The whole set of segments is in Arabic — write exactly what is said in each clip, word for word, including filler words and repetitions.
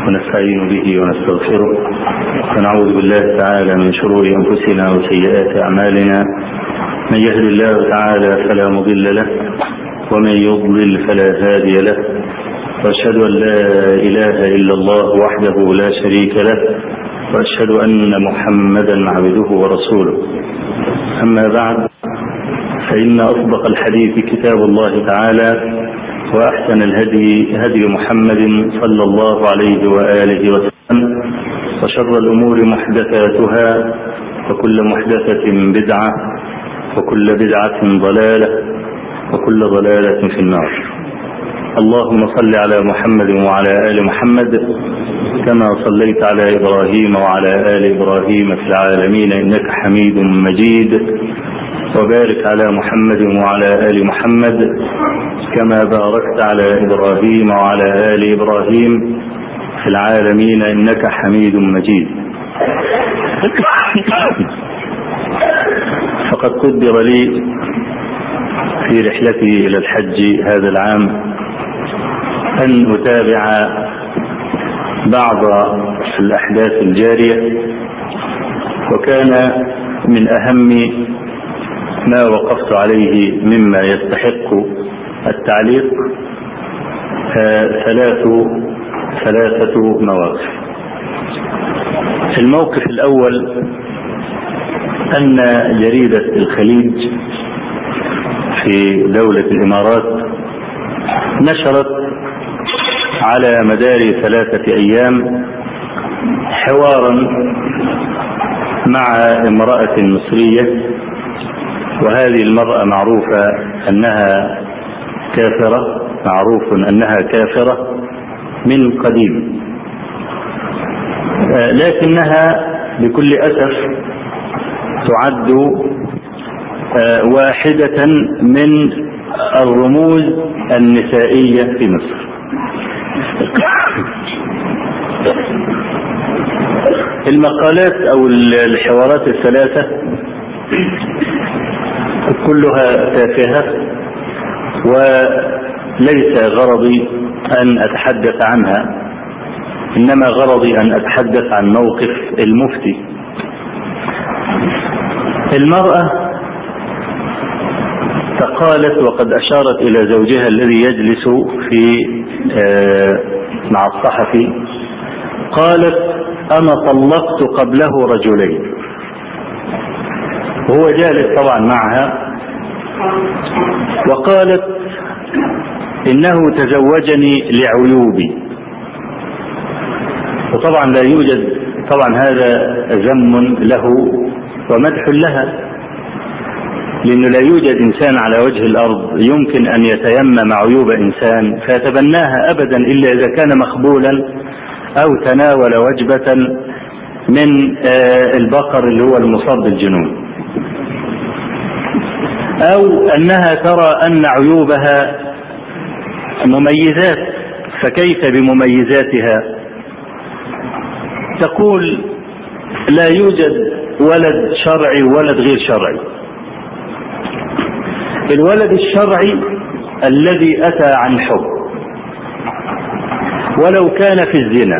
ونستعين به ونستغفره ونعوذ بالله تعالى من شرور أنفسنا وسيئات أعمالنا. من يهد الله تعالى فلا مضل له ومن يضلل فلا هادي له، وأشهد أن لا إله إلا الله وحده لا شريك له، وأشهد أن محمدا عبده ورسوله. أما بعد، فإن أصدق الحديث كتاب الله تعالى، وأحسن الهدي هدي محمد صلى الله عليه وآله وسلم، وشر الأمور محدثاتها، وكل محدثة بدعة، وكل بدعة ضلالة، وكل ضلالة في النار. اللهم صل على محمد وعلى آل محمد كما صليت على إبراهيم وعلى آل إبراهيم في العالمين إنك حميد مجيد، وبارك على محمد وعلى آل محمد كما باركت على إبراهيم وعلى آل إبراهيم في العالمين إنك حميد مجيد. فقد قدر لي في رحلتي إلى الحج هذا العام أن أتابع بعض الأحداث الجارية، وكان من أهم ما وقفت عليه مما يستحق التعليق ثلاث ثلاثة مواقف. الموقف الأول أن جريدة الخليج في دولة الإمارات نشرت على مدار ثلاثة أيام حوارا مع امرأة مصرية، وهذه المرأة معروفة أنها كافرة، معروف أنها كافرة من قديم، لكنها بكل أسف تعد واحدة من الرموز النسائية في مصر. المقالات أو الحوارات الثلاثة كلها تافهة، وليس غرضي أن أتحدث عنها، إنما غرضي أن أتحدث عن موقف المفتي. المرأة فقالت، وقد أشارت إلى زوجها الذي يجلس في مع الصحفي، قالت: أنا طلقت قبله رجلين، وهو جالس طبعا معها، وقالت: إنه تزوجني لعيوبي. وطبعا لا يوجد، طبعا هذا ذم له ومدح لها، لأنه لا يوجد إنسان على وجه الأرض يمكن أن يتيمم عيوب إنسان فيتبناها أبدا، إلا إذا كان مخبولا أو تناول وجبة من البقر اللي هو المصاب بالجنون، أو أنها ترى أن عيوبها مميزات، فكيف بمميزاتها؟ تقول: لا يوجد ولد شرعي وولد غير شرعي. الولد الشرعي الذي أتى عن حب ولو كان في الزنا،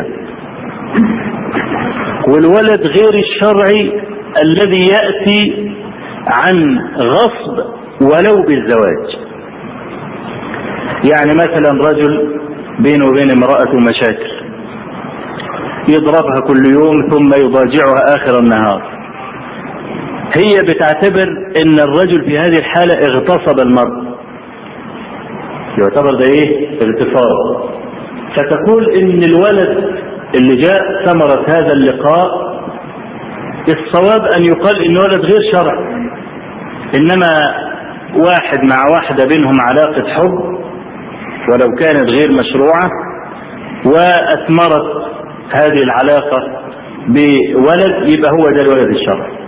والولد غير الشرعي الذي يأتي عن غصب ولو بالزواج. يعني مثلا رجل بينه وبين امرأته مشاكل، يضربها كل يوم ثم يضاجعها آخر النهار، هي بتعتبر ان الرجل في هذه الحالة اغتصب المرأة، يعتبر ده ايه؟ اغتصاب. فتقول ان الولد اللي جاء ثمرة هذا اللقاء الصواب ان يقال ان ولد غير شرعي، انما واحد مع واحدة بينهم علاقة حب ولو كانت غير مشروعة، وأثمرت هذه العلاقة بولد، يبقى هو ده الولد الشرعي.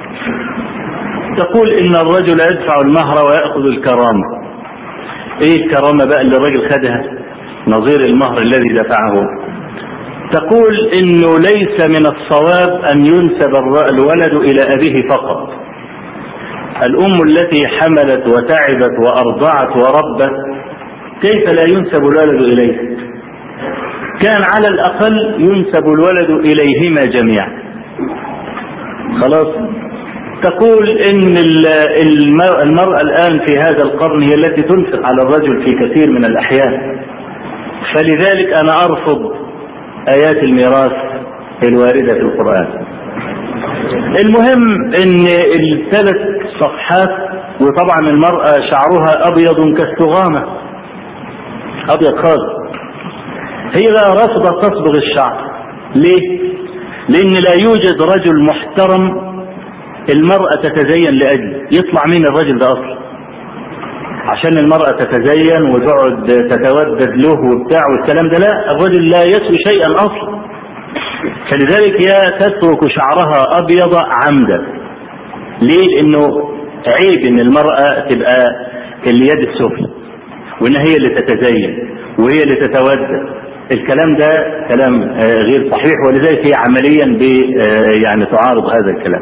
تقول إن الرجل يدفع المهر ويأخذ الكرامة. إيه الكرامة بقى اللي الرجل خدها؟ نظير المهر الذي دفعه. تقول إنه ليس من الصواب أن ينسب الولد إلى أبيه فقط. الأم التي حملت وتعبت وأرضعت وربت كيف لا ينسب الولد إليه؟ كان على الأقل ينسب الولد إليهما جميعا. خلاص. تقول إن المرأة الآن في هذا القرن هي التي تنفق على الرجل في كثير من الأحيان، فلذلك أنا أرفض آيات الميراث الواردة في القرآن. المهم إن الثلاث صفحات، وطبعا المرأة شعرها أبيض كالثغامة، أبيض خالص، هي بقى رافضة تصبغ الشعر. ليه؟ لأن لا يوجد رجل محترم المرأة تتزين لأجله. يطلع مين الرجل ده أصلا عشان المرأة تتزين وتقعد تتودد له وبتاع والكلام ده؟ لا، الرجل لا يسوي شيئا أصلا. فلذلك هي تترك شعرها أبيض عمدا. ليه؟ لأنه عيب إن المرأة تبقى اليد السفلى وإن هي اللي تتزين وهي اللي تتودد. الكلام ده كلام غير صحيح، ولذلك هي عمليا يعني تعارض هذا الكلام.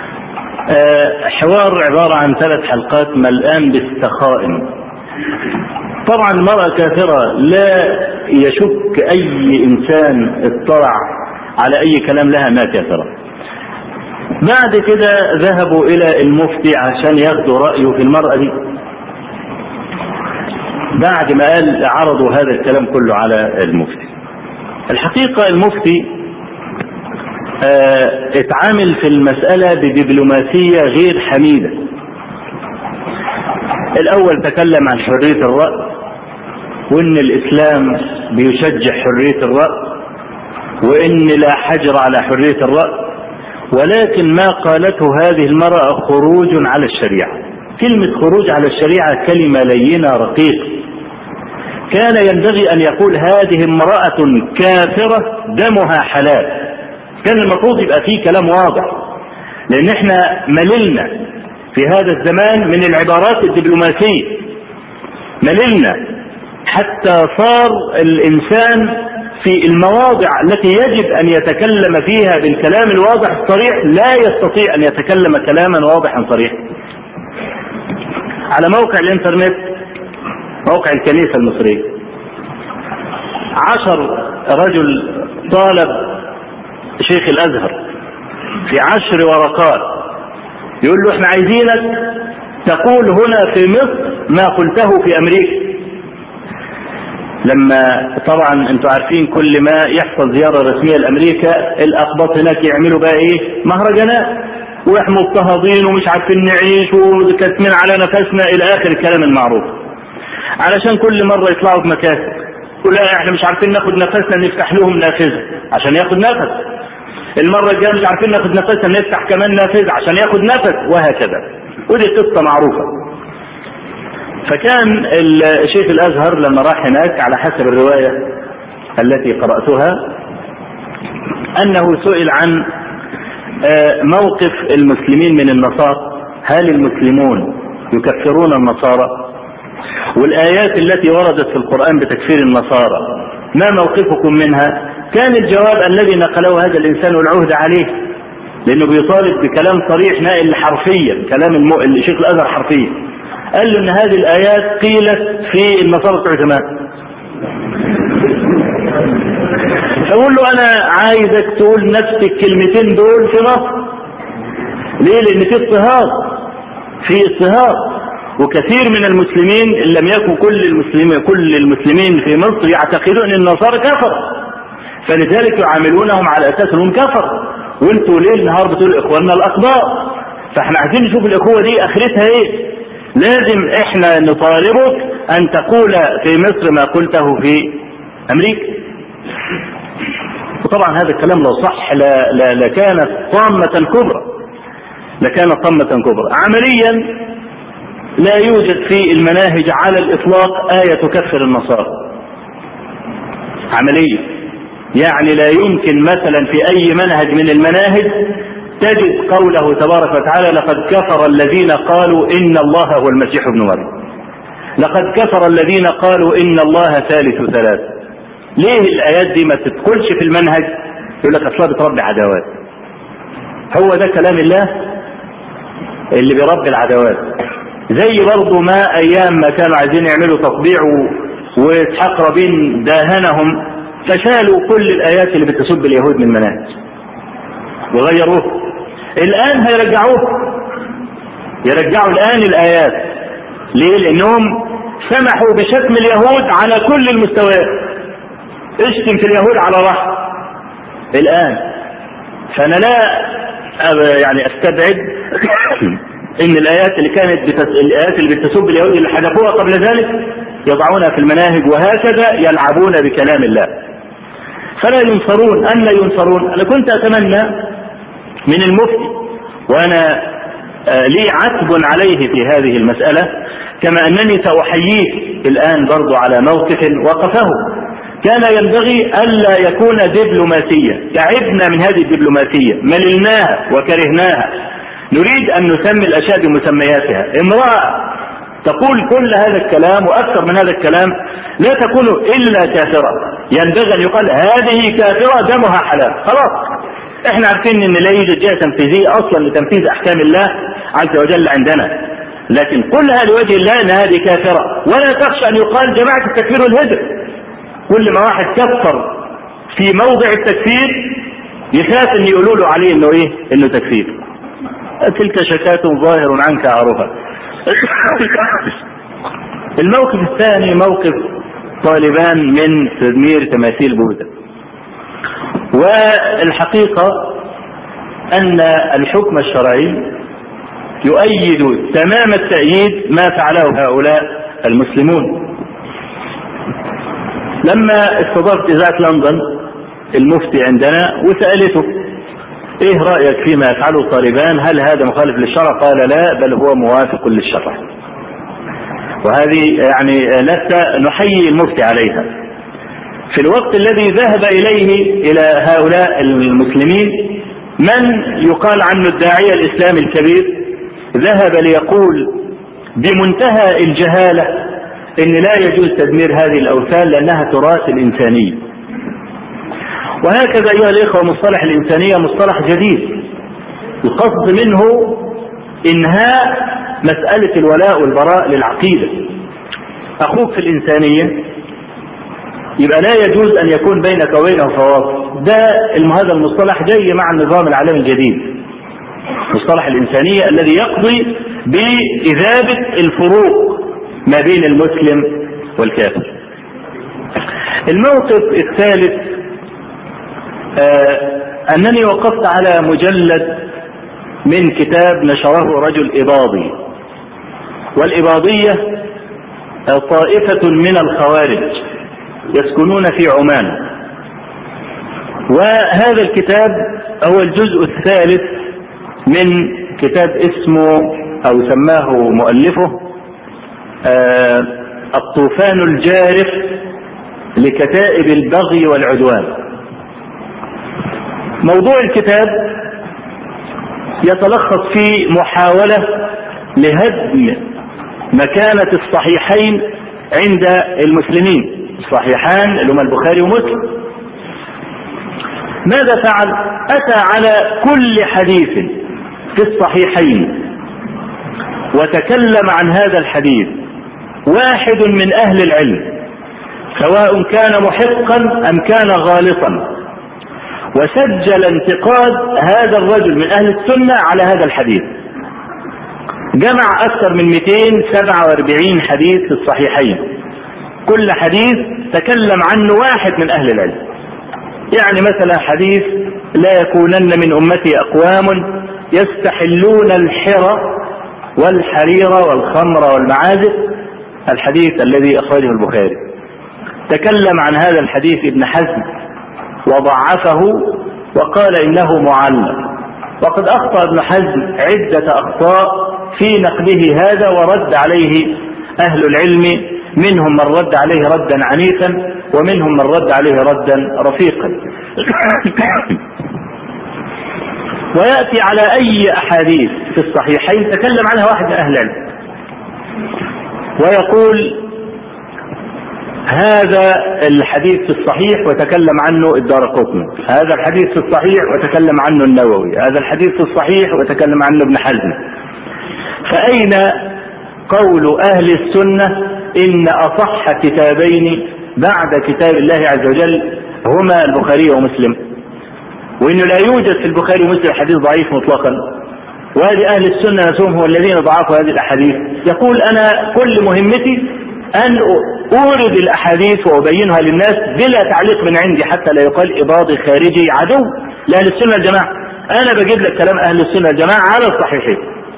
حوار عبارة عن ثلاث حلقات ملآن باستخائن. طبعا المرأة كافرة، لا يشك أي إنسان اطلع على أي كلام لها ما كافرة. بعد كده ذهبوا إلى المفتي عشان ياخدوا رأيه في المرأة دي. بعد ما قال عرضوا هذا الكلام كله على المفتي. الحقيقة المفتي اه اتعامل في المسألة بدبلوماسية غير حميدة. الأول تكلم عن حرية الرأي، وإن الإسلام بيشجع حرية الرأي، وإن لا حجر على حرية الرأي، ولكن ما قالته هذه المرأة خروج على الشريعة. كلمة خروج على الشريعة كلمة لينة رقيقة. كان ينبغي أن يقول هذه امرأة كافرة دمها حلال. كان المفروض يبقى فيه كلام واضح، لأن احنا مللنا في هذا الزمان من العبارات الدبلوماسية، مللنا حتى صار الإنسان في المواضع التي يجب أن يتكلم فيها بالكلام الواضح الصريح لا يستطيع أن يتكلم كلاما واضحا صريحا. على موقع الإنترنت، موقع الكنيسة المصرية، عشر رجل طالب شيخ الأزهر في عشر ورقات يقول له احنا عايزينك تقول هنا في مصر ما قلته في أمريكا. لما طبعا انتوا عارفين كل ما يحصل زيارة رسمية لأمريكا الأقباط هناك يعملوا بقى ايه؟ مهرجانات، واحنا مضطهدين ومش عارفين نعيش وكاتمين على نفسنا إلى آخر الكلام المعروف، علشان كل مرة يطلعوا بمكاسب. ولا احنا مش عارفين ناخد نفسنا نفتح لهم نافذة عشان ياخد نفس. المرة الجاية مش عارفين ناخد نفسنا نفتح كمان نافذة عشان ياخد نفس، وهكذا. ودي قصة معروفة. فكان الشيخ الأزهر لما راح هناك على حسب الرواية التي قرأتها أنه سئل عن موقف المسلمين من النصارى، هل المسلمون يكفرون النصارى؟ والآيات التي وردت في القرآن بتكفير النصارى ما موقفكم منها؟ كان الجواب الذي نقله هذا الإنسان والعهد عليه، لأنه بيطالب بكلام صريح نائل حرفيا، كلام المو... الشيخ الأزهر حرفيا. قال له إن هذه الآيات قيلت في النصارى بتوع زمان. فقول له أنا عايزك تقول نفس الكلمتين دول في مصر. ليه؟ لأن في اضطهاد، في اضطهاد، وكثير من المسلمين إن لم يكن كل المسلمين كل المسلمين في مصر يعتقدون أن النصارى كفر، فلذلك يعاملونهم على أساس أنهم كفر. وانتوا ليل نهار بتقولوا إخواننا الأقباط. فاحنا عايزين نشوف الأخوة دي آخرتها إيه. لازم احنا نطالبك أن تقول في مصر ما قلته في أمريكا. وطبعا هذا الكلام لو صح لكانت طامة كبرى، لكانت طامة كبرى. عمليا لا يوجد في المناهج على الإطلاق آية تكفر النصارى عمليا. يعني لا يمكن مثلا في أي منهج من المناهج تجد قوله تبارك وتعالى لقد كفر الذين قالوا إن الله هو المسيح ابن مريم، لقد كفر الذين قالوا إن الله ثالث ثلاث. ليه الآيات دي ما تدخلش في المنهج؟ يقول لك أصلا بتربي عداوات. هو ده كلام الله اللي بيربي العداوات. زي برضو ما أيام ما كانوا عايزين يعملوا تطبيع وإسحاق رابين داهنهم فشالوا كل الآيات اللي بتسب اليهود من المناهج وغيروه. الآن هيرجعوه، يرجعوا الآن الآيات. ليه؟ لأنهم سمحوا بشتم اليهود على كل المستويات. اشتم في اليهود على راحة الآن. فأنا لا يعني أستبعد إن الآيات اللي كانت بتس... الآيات اللي بتسب اليهود اللي حذفوها قبل ذلك يضعونها في المناهج، وهكذا يلعبون بكلام الله. فلا ينصرون. أن لا ينصرون. أنا كنت أتمنى من المفتي، وأنا لي عتب عليه في هذه المسألة، كما أنني سأحييه الآن برضو على موقف وقفه، كان ينبغي ألا يكون دبلوماسية. تعبنا من هذه الدبلوماسية، مللناها وكرهناها، نريد أن نسمي الأشياء بمسمياتها. امرأة تقول كل هذا الكلام وأكثر من هذا الكلام لا تكون إلا كافرة، ينبغي أن يقال هذه كافرة دمها حلال. خلاص، احنا عارفين ان لا يوجد جهة تنفيذية اصلا لتنفيذ احكام الله عز وجل عندنا، لكن قلها لوجه الله ان هذه كافرة، ولا تخشى ان يقال جماعة التكفير والهجر. كل ما واحد كفر في موضع التكفير يخاف ان يقولوا له عليه انه ايه، انه تكفير. تلك شكاة ظاهر عنك عرفها. الموقف الثاني موقف طالبان من تدمير تماثيل بوذا. والحقيقة أن الحكم الشرعي يؤيد تمام التأييد ما فعله هؤلاء المسلمون. لما استضافت إذاعة لندن المفتي عندنا وسألته إيه رأيك فيما يفعله طالبان، هل هذا مخالف للشرع؟ قال لا، بل هو موافق للشرع. وهذه يعني لسه نحيي المفتي عليها. في الوقت الذي ذهب إليه إلى هؤلاء المسلمين من يقال عنه الداعية الإسلامي الكبير، ذهب ليقول بمنتهى الجهالة إن لا يجوز تدمير هذه الأوثان لأنها تراث الإنسانية. وهكذا أيها الإخوة مصطلح الإنسانية مصطلح جديد، القصد منه إنهاء مسألة الولاء والبراء للعقيدة. أخوك في الإنسانية يبقى لا يجوز أن يكون بينك وبينه فواصل. ده هذا المصطلح جاي مع النظام العالمي الجديد، مصطلح الإنسانية الذي يقضي بإذابة الفروق ما بين المسلم والكافر. الموقف الثالث آه أنني وقفت على مجلد من كتاب نشره رجل إباضي، والإباضية طائفة من الخوارج يسكنون في عمان. وهذا الكتاب هو الجزء الثالث من كتاب اسمه أو سماه مؤلفه آه الطوفان الجارف لكتائب البغي والعدوان. موضوع الكتاب يتلخص في محاولة لهدم مكانة الصحيحين عند المسلمين، الصحيحان اللي هما البخاري ومسلم. ماذا فعل؟ أتى على كل حديث في الصحيحين وتكلم عن هذا الحديث واحد من أهل العلم، سواء كان محقا أم كان غالطا، وسجل انتقاد هذا الرجل من أهل السنة على هذا الحديث. جمع أكثر من مئتين وسبعة وأربعين حديث في الصحيحين، كل حديث تكلم عنه واحد من أهل العلم. يعني مثلا حديث لا يكونن من أمتي أقوام يستحلون الحرى والحرير والخمر والمعازف، الحديث الذي أخرجه البخاري. تكلم عن هذا الحديث ابن حزم وضعفه وقال إنه معلق، وقد أخطأ ابن حزم عدة أخطاء في نقده هذا ورد عليه أهل العلم، منهم من رد عليه ردا عنيفا ومنهم من رد عليه ردا رفيقا. ويأتي على أي أحاديث في الصحيحين تكلم عنها واحد من أهل العلم ويقول هذا الحديث في الصحيح وتكلم عنه الدارقطني، هذا الحديث في الصحيح وتكلم عنه النووي، هذا الحديث في الصحيح وتكلم عنه ابن حزم. فأين قول أهل السنة إن أصح كتابين بعد كتاب الله عز وجل هما البخاري ومسلم، وانه لا يوجد في البخاري ومسلم حديث ضعيف مطلقا، وهذه اهل السنه نفسهم هو الذين ضعفوا هذه الاحاديث. يقول انا كل مهمتي ان اورد الاحاديث وابينها للناس بلا تعليق من عندي، حتى لا يقال اباضي خارجي عدو لاهل السنه الجماعه. انا بجيب لك كلام اهل السنه الجماعه على الصحيحين.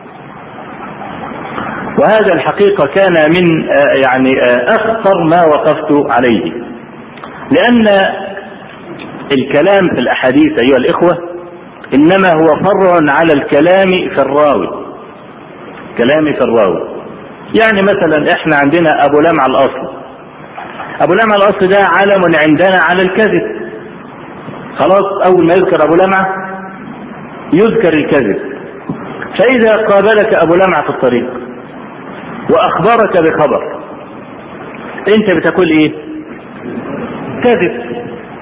وهذا الحقيقه كان من يعني اخطر ما وقفت عليه، لان الكلام في الاحاديث ايها الاخوه انما هو فرع على الكلام في الراوي. كلام في الراوي يعني مثلا احنا عندنا ابو لمع الاصل، ابو لمع الاصل ده علم عندنا على الكذب. خلاص اول ما يذكر ابو لمع يذكر الكذب. فاذا قابلك ابو لمع في الطريق واخبرك بخبر انت بتقول ايه؟ كذب.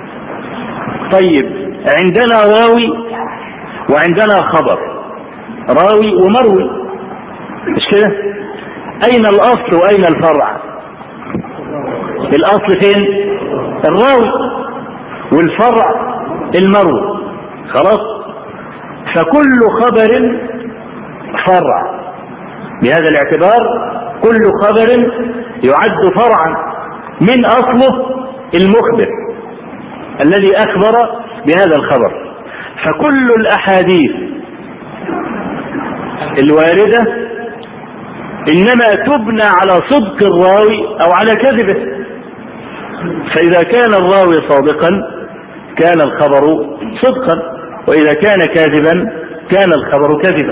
طيب عندنا راوي وعندنا خبر، راوي ومروي، مش كده؟ اين الاصل واين الفرع؟ الاصل فين؟ الراوي، والفرع المروي. خلاص؟ فكل خبر فرع. بهذا الاعتبار كل خبر يعد فرعا من اصله المخبر الذي اخبر بهذا الخبر. فكل الاحاديث الوارده انما تبنى على صدق الراوي او على كذبه. فاذا كان الراوي صادقا كان الخبر صدقا، واذا كان كاذبا كان الخبر كذبا.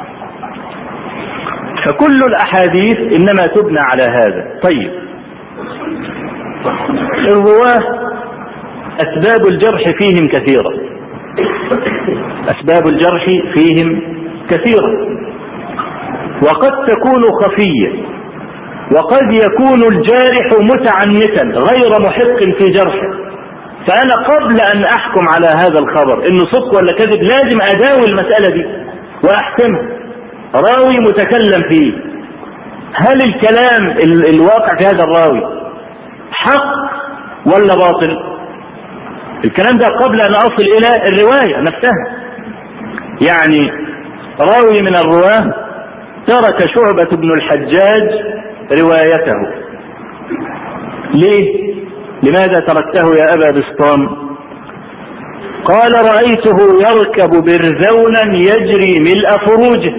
فكل الاحاديث انما تبنى على هذا. طيب الرواه اسباب الجرح فيهم كثيره، اسباب الجرح فيهم كثيره، وقد تكون خفية، وقد يكون الجارح متعنتا غير محق في جرحه. فأنا قبل أن أحكم على هذا الخبر إنه صدق ولا كذب لازم أداوي المسألة دي وأحكمها. راوي متكلم فيه، هل الكلام ال الواقع في هذا الراوي حق ولا باطل؟ الكلام ده قبل أن أصل إلى الرواية نفسها. يعني راوي من الرواه ترك شعبة بن الحجاج روايته. ليه؟ لماذا تركته يا أبا بسطام؟ قال رأيته يركب برزونا يجري ملء فروجه.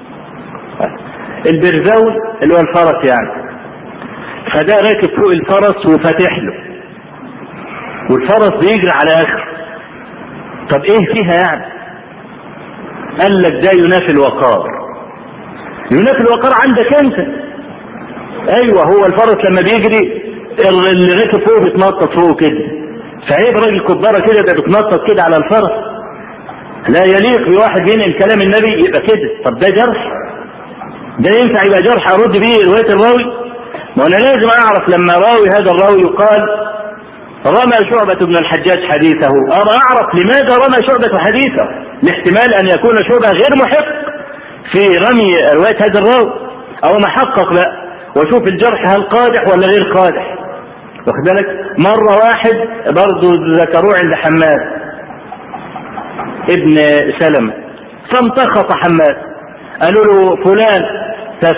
البرزون اللي هو الفرس يعني، فده راكب فوق الفرس وفتح له، والفرس بيجري على آخر. طب ايه فيها يعني؟ قال لك ده ينافي الوقار. ينافي الوقار عندك انت. ايوه هو الفرس لما بيجري اللي راكب فوق بيتنطط فوق كده، فعيب راجل كباره كده ده بيتنطط كده على الفرس. لا يليق بواحد ينقل كلام النبي يبقى كده. طب ده جرح؟ ده ينفع يبقى جرح ارد بيه روايه الراوي؟ ما انا لازم اعرف لما راوي هذا الراوي يقال رمى شعبة بن الحجاج حديثه، انا اعرف لماذا رمى شعبة حديثه. لاحتمال ان يكون شعبة غير محق في رمي رواية هذا الراوي، او محقق بقى وشوف الجرح هل قادح ولا غير قادح. واخد بالك؟ مرة واحد برضه ذكروه عند حماد ابن سلمة فامتخط حماد، قالوا له فلان تف،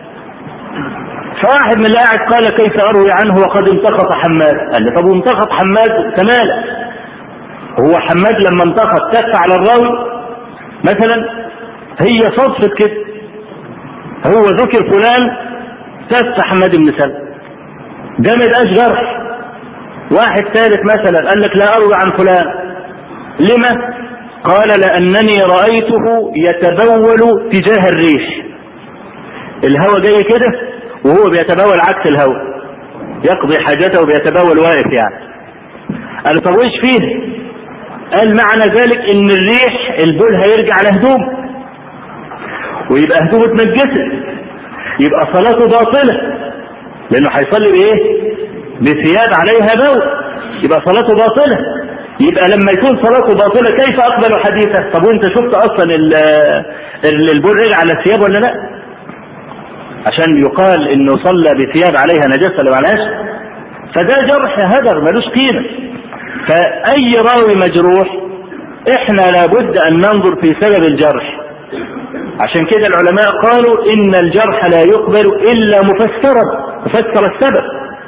فواحد من اللي قاعد قال كيف اروي عنه وقد امتخط حماد؟ قال له طب وامتخط حماد كماله؟ هو حماد لما امتخط تف على الراوي مثلا؟ هي صدفة كده، هو ذكر فلان تف حماد بن سلمة، ده ما يبقاش جرح. واحد ثالث مثلا قال لك لا اروي عن فلان، لما؟ قال لانني رايته يتبول تجاه الريح. الهوى جاي كده وهو بيتبول عكس الهوى، يقضي حاجته وبيتبول واقف يعني. قال طب ويش فيه؟ قال معنى ذلك ان الريح البول هيرجع لهدوم ويبقى هدومه اتنجست، يبقى صلاته باطله لانه هيصلي بايه؟ بثياب عليها بول، يبقى صلاته باطله. يبقى لما يكون صلاته باطله كيف اقبل حديثه؟ طب وانت شفت اصلا البول رجع على الثياب ولا لا؟ عشان يقال انه صلى بثياب عليها نجاسه ولا معلهاش؟ فده جرح هدر ملوش قيمه. فأي راوي مجروح احنا لابد أن ننظر في سبب الجرح. عشان كده العلماء قالوا إن الجرح لا يقبل إلا مفسرا، مفسر السبب،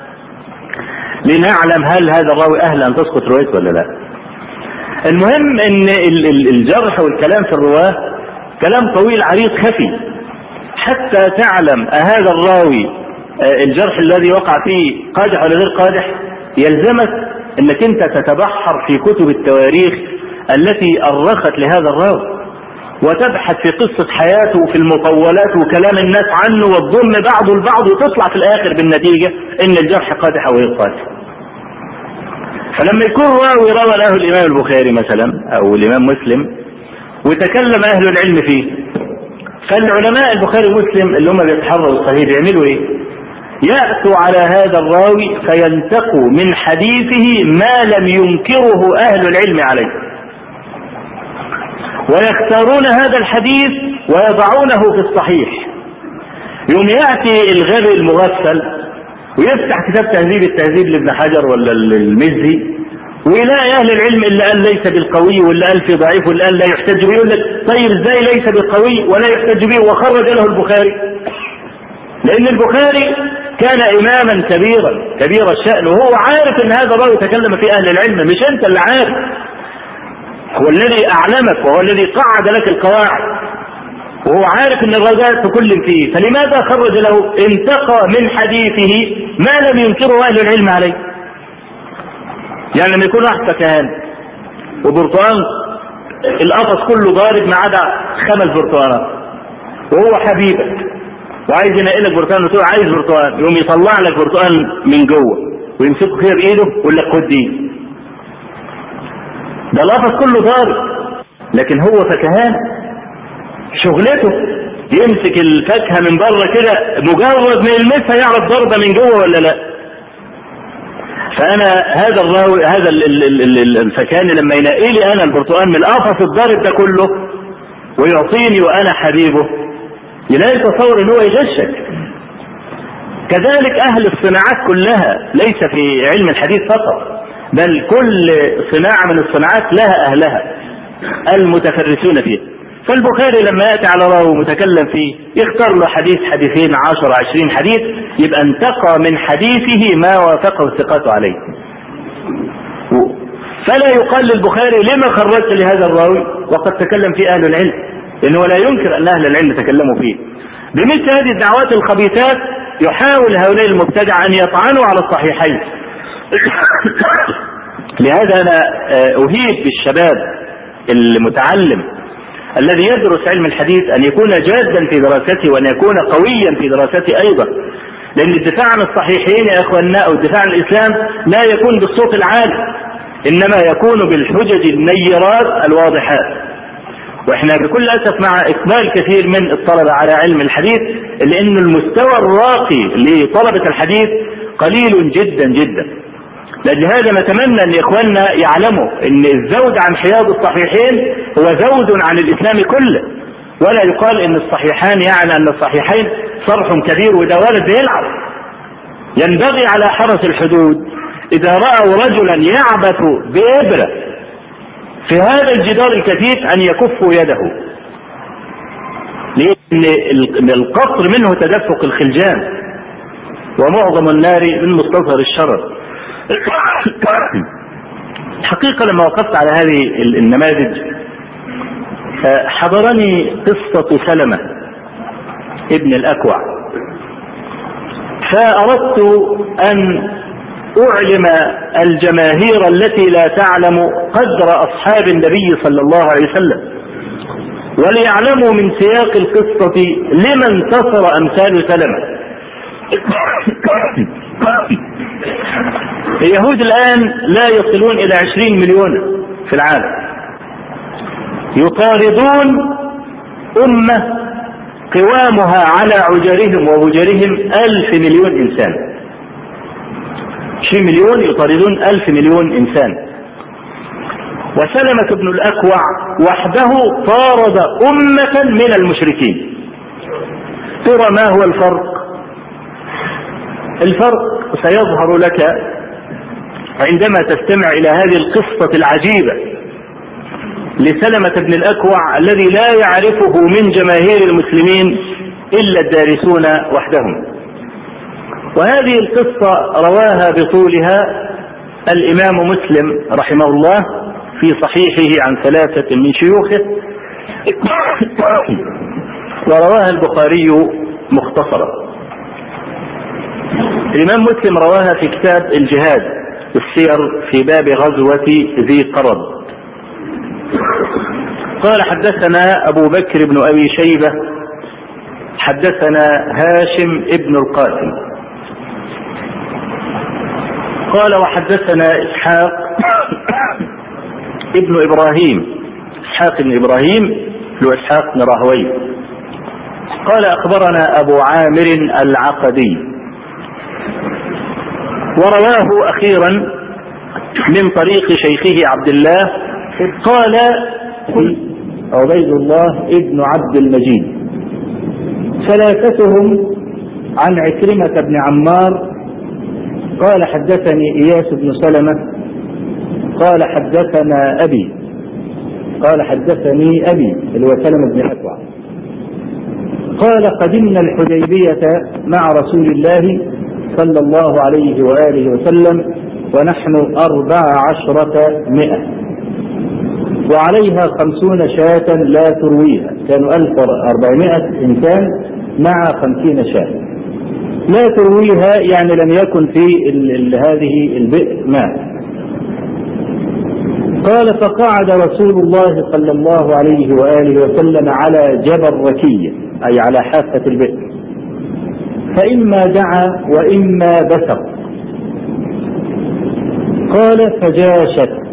لنعلم هل هذا الراوي أهل أن تسقط روايته ولا لا. المهم إن الجرح والكلام في الرواة كلام طويل عريض خفي، حتى تعلم هذا الراوي الجرح الذي وقع فيه قادح ولا غير قادح. يلزمك انك انت تتبحر في كتب التواريخ التي أرخت لهذا الراوي، وتبحث في قصة حياته وفي المطولات وكلام الناس عنه، وتضم بعضه البعض، وتطلع في الآخر بالنتيجة ان الجرح قادح أو غير قادح. فلما يكون راوي روى له الإمام البخاري مثلا أو الإمام مسلم وتكلم أهل العلم فيه، فالعلماء البخاري ومسلم اللي هم بيتحروا الصحيح يعملوا ايه؟ يأتوا على هذا الراوي فينتقوا من حديثه ما لم ينكره أهل العلم عليه، ويختارون هذا الحديث ويضعونه في الصحيح. يوم يأتي الغبي المغفل ويفتح كتاب تهذيب التهذيب لابن حجر ولا المزي، ويلاقي أهل العلم اللي قال ليس بالقوي واللي قال في ضعيف واللي قال لا يحتج به، يقول لك طيب ازاي ليس بالقوي ولا يحتج به وخرج له البخاري؟ لأن البخاري كان إماما كبيرا كبير الشأن، وهو عارف أن هذا الراوي تكلم في أهل العلم، مش أنت اللي عارف، هو الذي أعلمك وهو الذي قعد لك القواعد، وهو عارف أن الرجاء كل فيه، فلماذا خرج له؟ انتقى من حديثه ما لم ينكره أهل العلم عليه. يعني لما يكون واحد فكهان وبرتقال القفص كله ضارب ما عدا خمس برتقانات، وهو حبيبك وعايز ينقلك برتقال وتقول عايز برتقال، يقوم يطلع لك برتقال من جوه ويمسكه كده بايده ويقول لك خد دي. ده القفص كله ضارب، لكن هو فكهان شغلته يمسك الفاكهه من بره كده، مجرد ما يلمسها يعرف ضربه من جوه ولا لا. فانا هذا الراوي هذا الفكاني لما ينقي لي انا البرتقال من القفص الضارب ده كله ويعطيني وانا حبيبه، يلاقي تصور ان هو يغشك. كذلك اهل الصناعات كلها، ليس في علم الحديث فقط، بل كل صناعة من الصناعات لها اهلها المتفرسون فيها. فالبخاري لما يأتي على راوي متكلم فيه يختار له حديث حديثين عشر عشرين حديث، يبقى انتقى من حديثه ما وافقه الثقات عليه. فلا يقال للبخاري لما خرجت لهذا الراوي وقد تكلم فيه اهل العلم، لأنه لا ينكر أن أهل العلم تكلموا فيه. بمثل هذه الدعوات الخبيثات يحاول هؤلاء المبتدع أن يطعنوا على الصحيحين. لهذا أنا أهيب بالشباب المتعلم الذي يدرس علم الحديث أن يكون جادا في دراسته وأن يكون قويا في دراسته أيضا، لأن الدفاع عن الصحيحين يا أخواننا أو الدفاع عن الإسلام لا يكون بالصوت العالي، إنما يكون بالحجج النيرات الواضحات. واحنا بكل اسف مع اقبال كثير من الطلبة على علم الحديث، لان المستوى الراقي لطلبة الحديث قليل جدا جدا. لهذا نتمنى ان اخواننا يعلموا ان الزود عن حياض الصحيحين هو زود عن الاسلام كله، ولا يقال ان الصحيحان يعني ان الصحيحين صرح كبير وده ولد يلعب. ينبغي على حرس الحدود اذا رأوا رجلا يعبث بإبرة في هذا الجدار الكثيف أن يكفوا يده، لأن القطر منه تدفق الخلجان ومعظم النار من مستصغر الشرر. الحقيقة لما وقفت على هذه النماذج حضرني قصة سلمة ابن الأكوع، فأردت أن أعلم الجماهير التي لا تعلم قدر أصحاب النبي صلى الله عليه وسلم، وليعلموا من سياق القصة لما انتصر أمثال سلمة. اليهود الآن لا يصلون إلى عشرين مليون في العالم، يطاردون أمة قوامها على عجرهم وبجرهم ألف مليون إنسان. عشرين مليون يطاردون ألف مليون إنسان. وسلمة بن الأكوع وحده طارد أمة من المشركين. ترى ما هو الفرق؟ الفرق سيظهر لك عندما تستمع إلى هذه القصة العجيبة لسلمة بن الأكوع الذي لا يعرفه من جماهير المسلمين إلا الدارسون وحدهم. وهذه القصة رواها بطولها الإمام مسلم رحمه الله في صحيحه عن ثلاثة من شيوخه، ورواها البخاري مختصرا. الإمام مسلم رواها في كتاب الجهاد والسير في باب غزوة ذي قرد. قال حدثنا أبو بكر بن أبي شيبة حدثنا هاشم ابن القاسم قال وحدثنا إسحاق ابن إبراهيم إسحاق ابن إبراهيم هو إسحاق بن راهويه قال أخبرنا أبو عامر العقدي. ورواه أخيرا من طريق شيخه عبد الله قال عبيد الله ابن عبد المجيد. ثلاثتهم عن عكرمة بن عمار قال حدثني إياس بن سلمة قال حدثنا أبي قال حدثني أبي اللي هو سلمة بن أكوع قال قدمنا الحديبية مع رسول الله صلى الله عليه وآله وسلم ونحن أربع عشرة مئة وعليها خمسون شاة لا ترويها، كانوا ألف وأربعمائة إنسان مع خمسين شاة لا ترويها، يعني لم يكن في ال ال هذه البئر ماء. قال فقعد رسول الله صلى الله عليه وآله وسلم على جبل ركية أي على حافة البئر، فإما دعا وإما بثق. قال فجاشت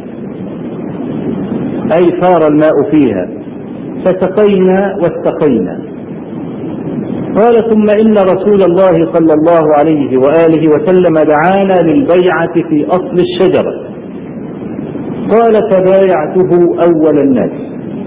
أي صار الماء فيها، فسقينا واستقينا. قال ثم إن رسول الله صلى الله عليه وآله وسلم دعانا للبيعة في أصل الشجرة. قال فبايعته أول الناس،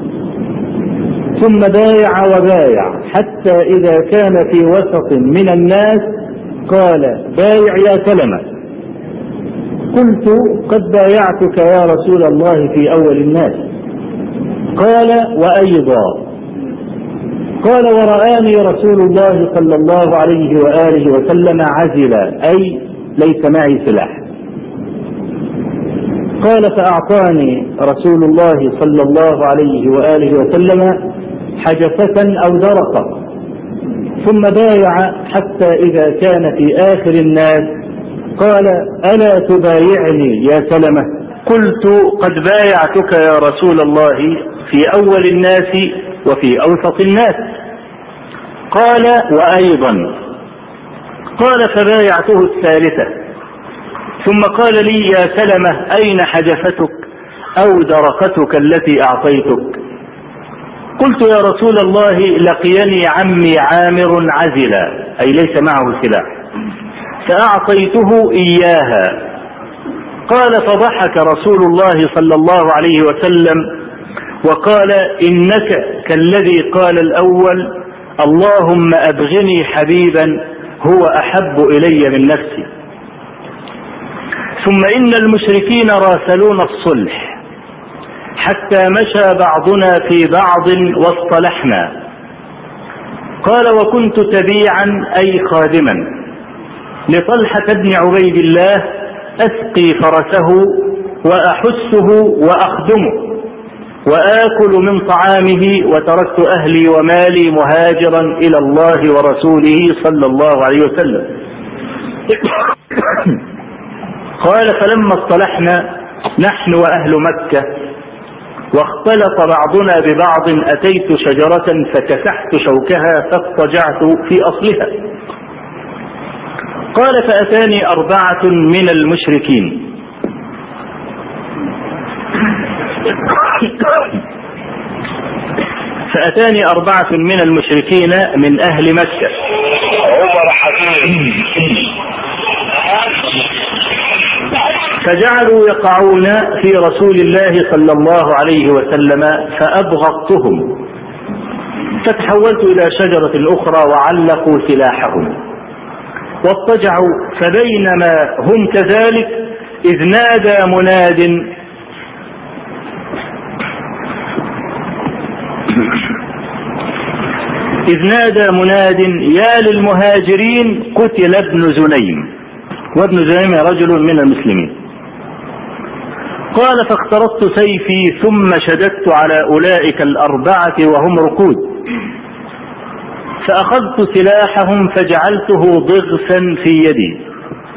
ثم بايع وبايع حتى إذا كان في وسط من الناس قال بايع يا سلمة. قلت قد بايعتك يا رسول الله في أول الناس. قال وأيضا. قال ورآني رسول الله صلى الله عليه وآله وسلم عزلا أي ليس معي سلاح. قال فأعطاني رسول الله صلى الله عليه وآله وسلم حجفة أو درقة، ثم بايع حتى إذا كان في آخر الناس قال ألا تبايعني يا سلمة؟ قلت قد بايعتك يا رسول الله في أول الناس وفي أوسط الناس. قال وأيضا. قال فبايعته الثالثة، ثم قال لي يا سلمة أين حجفتك أو درقتك التي أعطيتك؟ قلت يا رسول الله لقيني عمي عامر عزلا أي ليس معه سلاح فأعطيته إياها. قال فضحك رسول الله صلى الله عليه وسلم وقال إنك كالذي قال الأول اللهم أبغني حبيبا هو أحب إلي من نفسي. ثم إن المشركين راسلون الصلح حتى مشى بعضنا في بعض واصطلحنا. قال وكنت تبيعا أي خادما لطلحة بن عبيد الله أسقي فرسه وأحسه وأخدمه وآكل من طعامه، وتركت أهلي ومالي مهاجرا إلى الله ورسوله صلى الله عليه وسلم. قال فلما اصطلحنا نحن وأهل مكة واختلط بعضنا ببعض أتيت شجرة فكسحت شوكها فاضطجعت في أصلها. قال فأتاني أربعة من المشركين فأتاني أربعة من المشركين من أهل مكة فجعلوا يقعون في رسول الله صلى الله عليه وسلم فأبغضتهم، فتحولت إلى شجرة أخرى وعلقوا سلاحهم واضطجعوا. فبينما هم كذلك إذ نادى مناد إذ نادى مناد يا للمهاجرين قتل ابن زنيم، وابن زنيم رجل من المسلمين. قال فاخترت سيفي ثم شددت على أولئك الأربعة وهم ركود، فأخذت سلاحهم فجعلته ضغثا في يدي،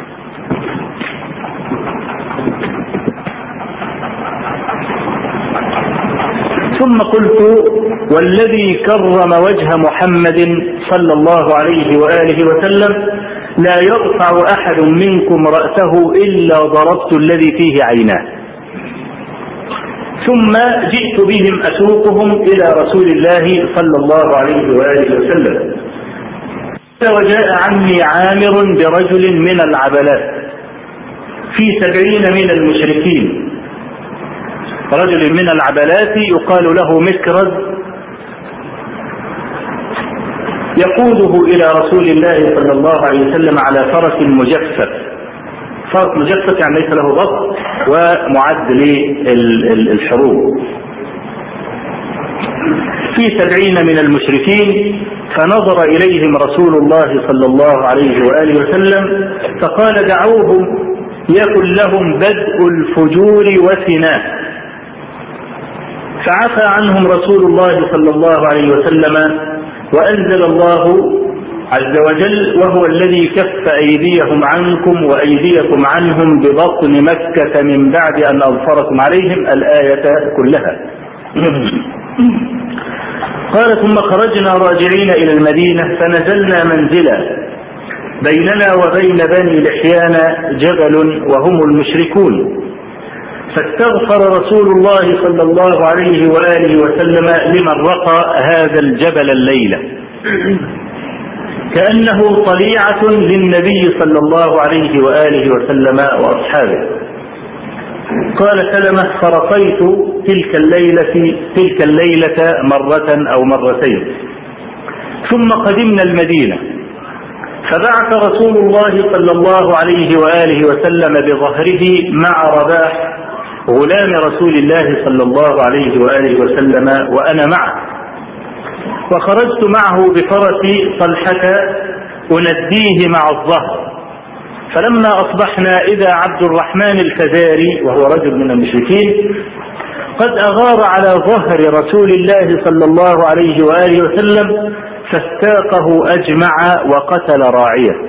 ثم قلت والذي كرم وجه محمد صلى الله عليه وآله وسلم لا يرفع أحد منكم رأسه إلا ضربت الذي فيه عيناه. ثم جئت بهم أسوقهم إلى رسول الله صلى الله عليه وآله وسلم، وجاء عمي عامر برجل من العبلات في سبعين من المشركين، رجل من العبلات يقال له مكرز، يقوده إلى رسول الله صلى الله عليه وسلم على فرس مجفف. فرس مجفف يعني ليس له ضبط ومعد للحروب. في سبعين من المشركين، فنظر إليهم رسول الله صلى الله عليه وآله وسلم فقال دعوهم يكن لهم بدء الفجور وثناء. فعفى عنهم رسول الله صلى الله عليه وسلم، وأنزل الله عز وجل وهو الذي كف أيديهم عنكم وأيديكم عنهم ببطن مكة من بعد أن أظفركم عليهم، الآية كلها. قال ثم خرجنا راجعين إلى المدينة فنزلنا منزلا بيننا وبين بني لحيان جبل وهم المشركون، فاستغفر رسول الله صلى الله عليه وآله وسلم لمن رقى هذا الجبل الليلة كأنه طليعة للنبي صلى الله عليه وآله وسلم وأصحابه. قال سلمة فرقيت تلك الليلة تلك الليلة مرة أو مرتين، ثم قدمنا المدينة، فبعث رسول الله صلى الله عليه وآله وسلم بظهره مع رباح غلام رسول الله صلى الله عليه وآله وسلم وأنا معه، وخرجت معه بفرسي طلحة أنديه مع الظهر. فلما أصبحنا إذا عبد الرحمن الفزاري وهو رجل من المشركين قد أغار على ظهر رسول الله صلى الله عليه وآله وسلم فاستاقه أجمع وقتل راعيه.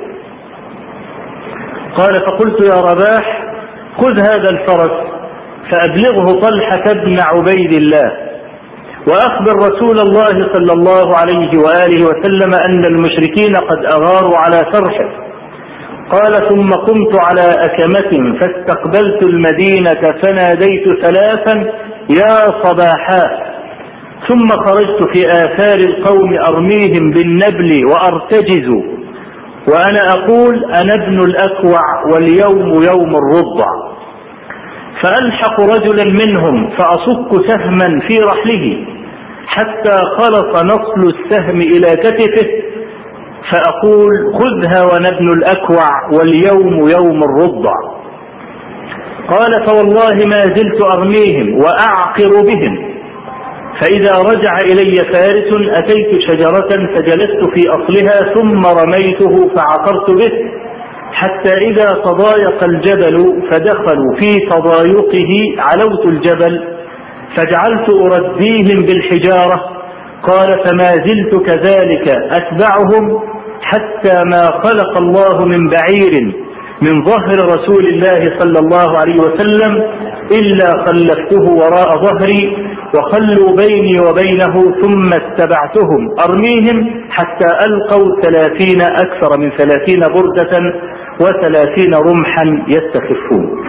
قال فقلت يا رباح خذ هذا الفرس فأبلغه طلحة بن عبيد الله وأخبر رسول الله صلى الله عليه وآله وسلم أن المشركين قد أغاروا على سرحه. قال ثم قمت على أكمة فاستقبلت المدينة فناديت ثلاثا يا صباحا، ثم خرجت في آثار القوم أرميهم بالنبل وأرتجز وأنا أقول أنا ابن الأكوع واليوم يوم الرضع، فألحق رجلا منهم فأصك سهما في رحله حتى خلص نصل السهم إلى كتفه، فأقول خذها وأنا ابن الأكوع واليوم يوم الرضع. قال فوالله ما زلت أرميهم وأعقر بهم، فإذا رجع إلي فارس أتيت شجرة فجلست في أصلها ثم رميته فعقرت به، حتى إذا تضايق الجبل فدخلوا في تضايقه علوت الجبل فجعلت أرديهم بالحجارة. قال فما زلت كذلك أتبعهم حتى ما خلق الله من بعير من ظهر رسول الله صلى الله عليه وسلم إلا خلفته وراء ظهري وخلوا بيني وبينه، ثم اتبعتهم أرميهم حتى ألقوا ثلاثين أكثر من ثلاثين بردة وثلاثين رمحا يستخفون.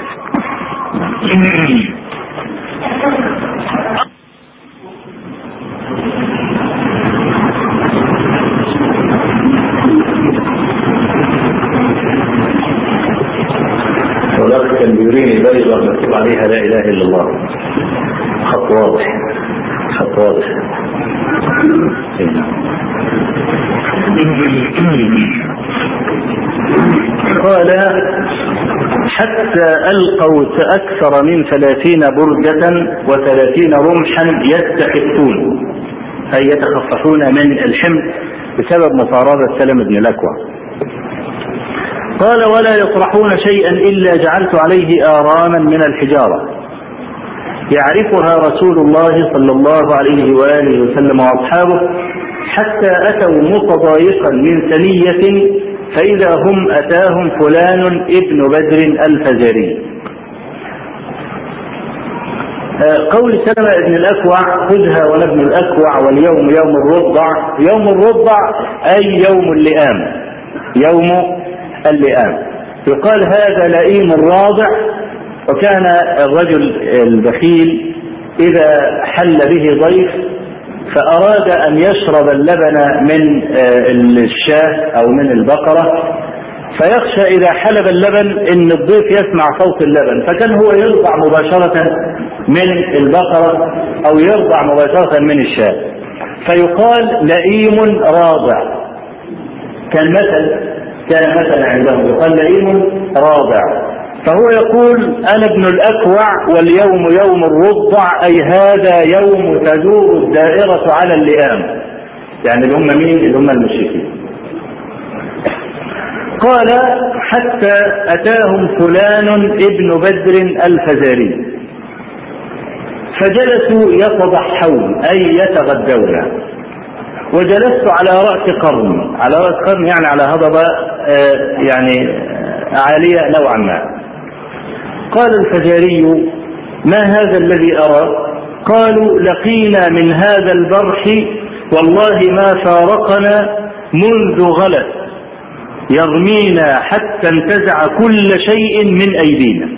والله كان بيريني بيضة مكتوب عليها لا إله إلا الله، خط واضح خط واضح. قال حتى ألقوا أكثر من ثلاثين بردة وثلاثين رمحا يستخفون، أي يتخففون من الحمل بسبب مطاردة سلم بن الأكوع. قال ولا يطرحون شيئا إلا جعلت عليه آراما من الحجارة يعرفها رسول الله صلى الله عليه وآله وسلم وأصحابه، حتى أتوا متضايقا من ثنية فإذا هم أتاهم فلان ابن بدر الفزاري. قول سلمة بن الأكوع خذها ولا ابن الأكوع واليوم يوم الرضع، يوم الرضع أي يوم اللئام، يوم اللئام. يقال هذا لئيم الراضع. وكان الرجل البخيل إذا حل به ضيف فأراد أن يشرب اللبن من الشاة أو من البقرة، فيخشى إذا حلب اللبن إن الضيف يسمع صوت اللبن، فكان هو يرضع مباشرة من البقرة أو يرضع مباشرة من الشاة، فيقال لئيم راضع. كان مثل كان مثل عندهم يقال لئيم راضع. فهو يقول أنا ابن الأكوع واليوم يوم الرضع، أي هذا يوم تدور الدائرة على اللئام، يعني اللي هم مين؟ اللي هم المشركين. قال حتى أتاهم فلان ابن بدر الفزاري فجلسوا يتضحون أي يتغدون، وجلست على رأس قرن، على رأس قرن يعني على هضبة يعني عالية نوعا ما. قال الفزاري ما هذا الذي أرى؟ قالوا لقينا من هذا البرح والله ما فارقنا منذ غلت يرمينا حتى انتزع كل شيء من أيدينا.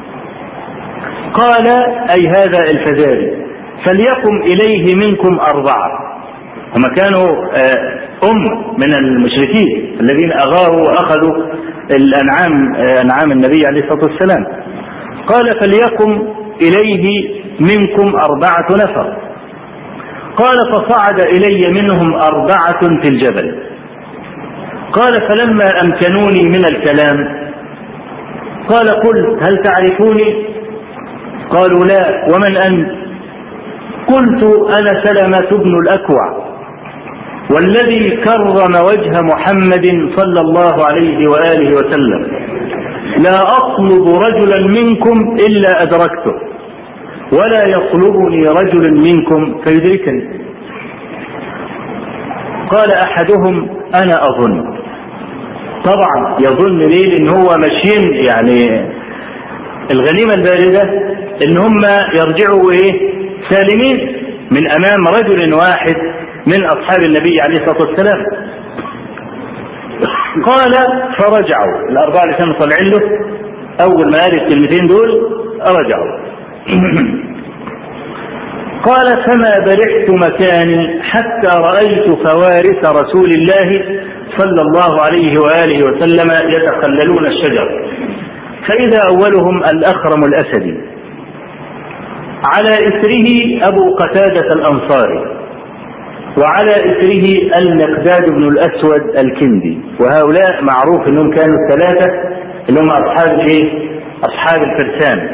قال أي هذا الفزاري فليقم إليه منكم أربعة. هم كانوا أم من المشركين الذين أغاروا وأخذوا الأنعام أنعام النبي عليه الصلاة والسلام. قال فليقم إليه منكم أربعة نفر. قال فصعد إلي منهم أربعة في الجبل. قال فلما أمكنوني من الكلام قال قلت هل تعرفوني؟ قالوا لا ومن أنت؟ قلت أنا سلمة بن الأكوع والذي كرم وجه محمد صلى الله عليه وآله وسلم، لا أطلب رجلا منكم إلا أدركته ولا يطلبني رجل منكم فيدركني. قال أحدهم أنا أظن. طبعا يظن ليه؟ لأن هو ماشيين يعني الغنيمة الباردة إن هم يرجعوا إيه سالمين من أمام رجل واحد من أصحاب النبي عليه الصلاة والسلام. قال فرجعوا الأربعة اللي كانوا طالعين له أول ما قال الكلمتين دول رجعوا. قال فما برحت مكاني حتى رأيت فوارس رسول الله صلى الله عليه وآله وسلم يتخللون الشجر، فإذا أولهم الأخرم الأسدي على إثره أبو قتادة الأنصاري وعلى إثره المقداد بن الأسود الكندي. وهؤلاء معروف أنهم كانوا الثلاثة اللي هم أصحاب إيه؟ أصحاب الفرسان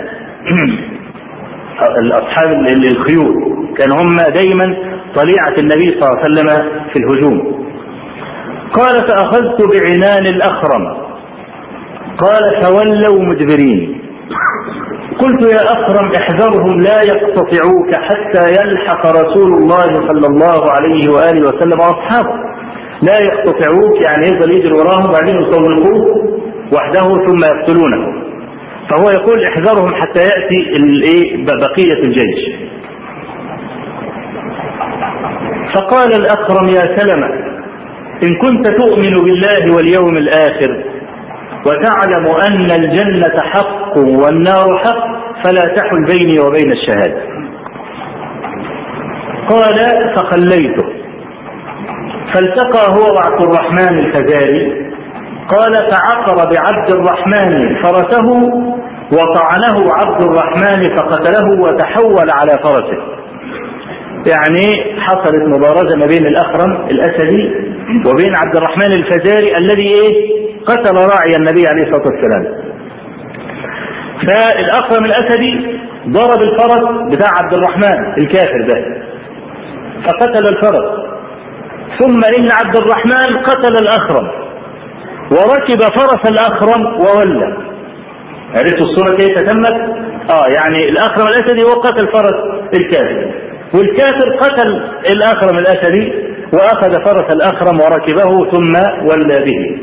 الأصحاب الخيول، كانوا هم دايما طليعة النبي صلى الله عليه وسلم في الهجوم. قال فأخذت بعنان الأخرم. قال فولوا مدبرين. قلت يا أخرم احذرهم لا يقتطعوك حتى يلحق رسول الله صلى الله عليه وآله وسلم وأصحابه. لا يقتطعوك يعني يفضل يجري وراهم بعدين يطلقوه وحده ثم يقتلونه. فهو يقول احذرهم حتى يأتي بقية الجيش. فقال الأخرم يا سلمة إن كنت تؤمن بالله واليوم الآخر وتعلم أن الجنة حق والنار حق فلا تحل بيني وبين الشهادة. قال فخليته فالتقى هو وعبد الرحمن الفزاري. قال فعقر بعبد الرحمن فرسه وطعنه عبد الرحمن فقتله وتحول على فرسه. يعني حصلت مبارزة ما بين الأخرم الأسدي وبين عبد الرحمن الفزاري الذي إيه قتل راعي النبي عليه الصلاة والسلام. فالأخرم الأسدي ضرب الفرس بتاع عبد الرحمن الكافر ده فقتل الفرس، ثم إن عبد الرحمن قتل الأخرم وركب فرس الأخرم وولى. عرفتوا الصورة كيف تتمت؟ آه يعني الأخرم الأسدي هو قتل فرس الكافر، والكافر قتل الأخرم الأسدي وأخذ فرس الأخرم وركبه ثم ولى به.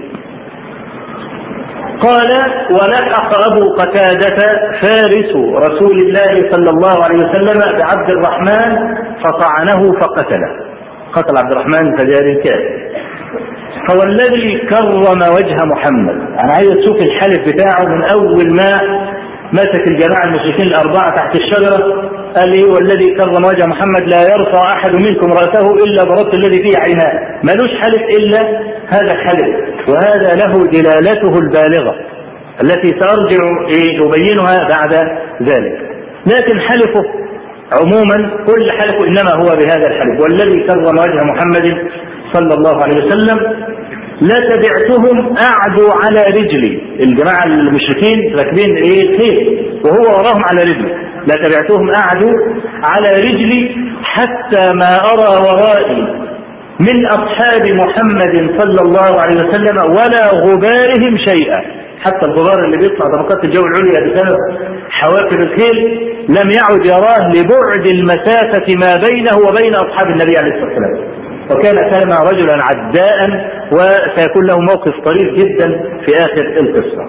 قال: ولحق أبو قتادة فارس رسول الله صلى الله عليه وسلم بعبد الرحمن فطعنه فقتله، قتل عبد الرحمن فجار الكافر. فوالذي كرم وجه محمد، أنا عايز أشوف الحلف بتاعه من أول ما مسك الجماعة المشركين الأربعة تحت الشجرة، قال إيه: والذي كرم وجه محمد لا يرفع أحد منكم رأسه إلا برد الذي فيه عيناه. ملوش حلف إلا هذا الحلف، وهذا له دلالته البالغة التي سأرجع أبينها بعد ذلك. لكن حلفه عموما كل حلفه إنما هو بهذا الحلف: والذي كرم وجه محمد صلى الله عليه وسلم لتبعتهم أعدوا على رجلي. الجماعة المشركين راكبين إيه خيل وهو وراهم على رجله، لتبعتهم أعدوا على رجلي حتى ما أرى ورائي من أصحاب محمد صلى الله عليه وسلم ولا غبارهم شيئا. حتى الغبار اللي بيطلع طبقات الجو العليا بسبب حوافر الخيل لم يعد يراه لبعد المسافة ما بينه وبين أصحاب النبي عليه الصلاة والسلام. وكان سلمى رجلا عداء وسيكون له موقف طريف جدا في آخر القصة.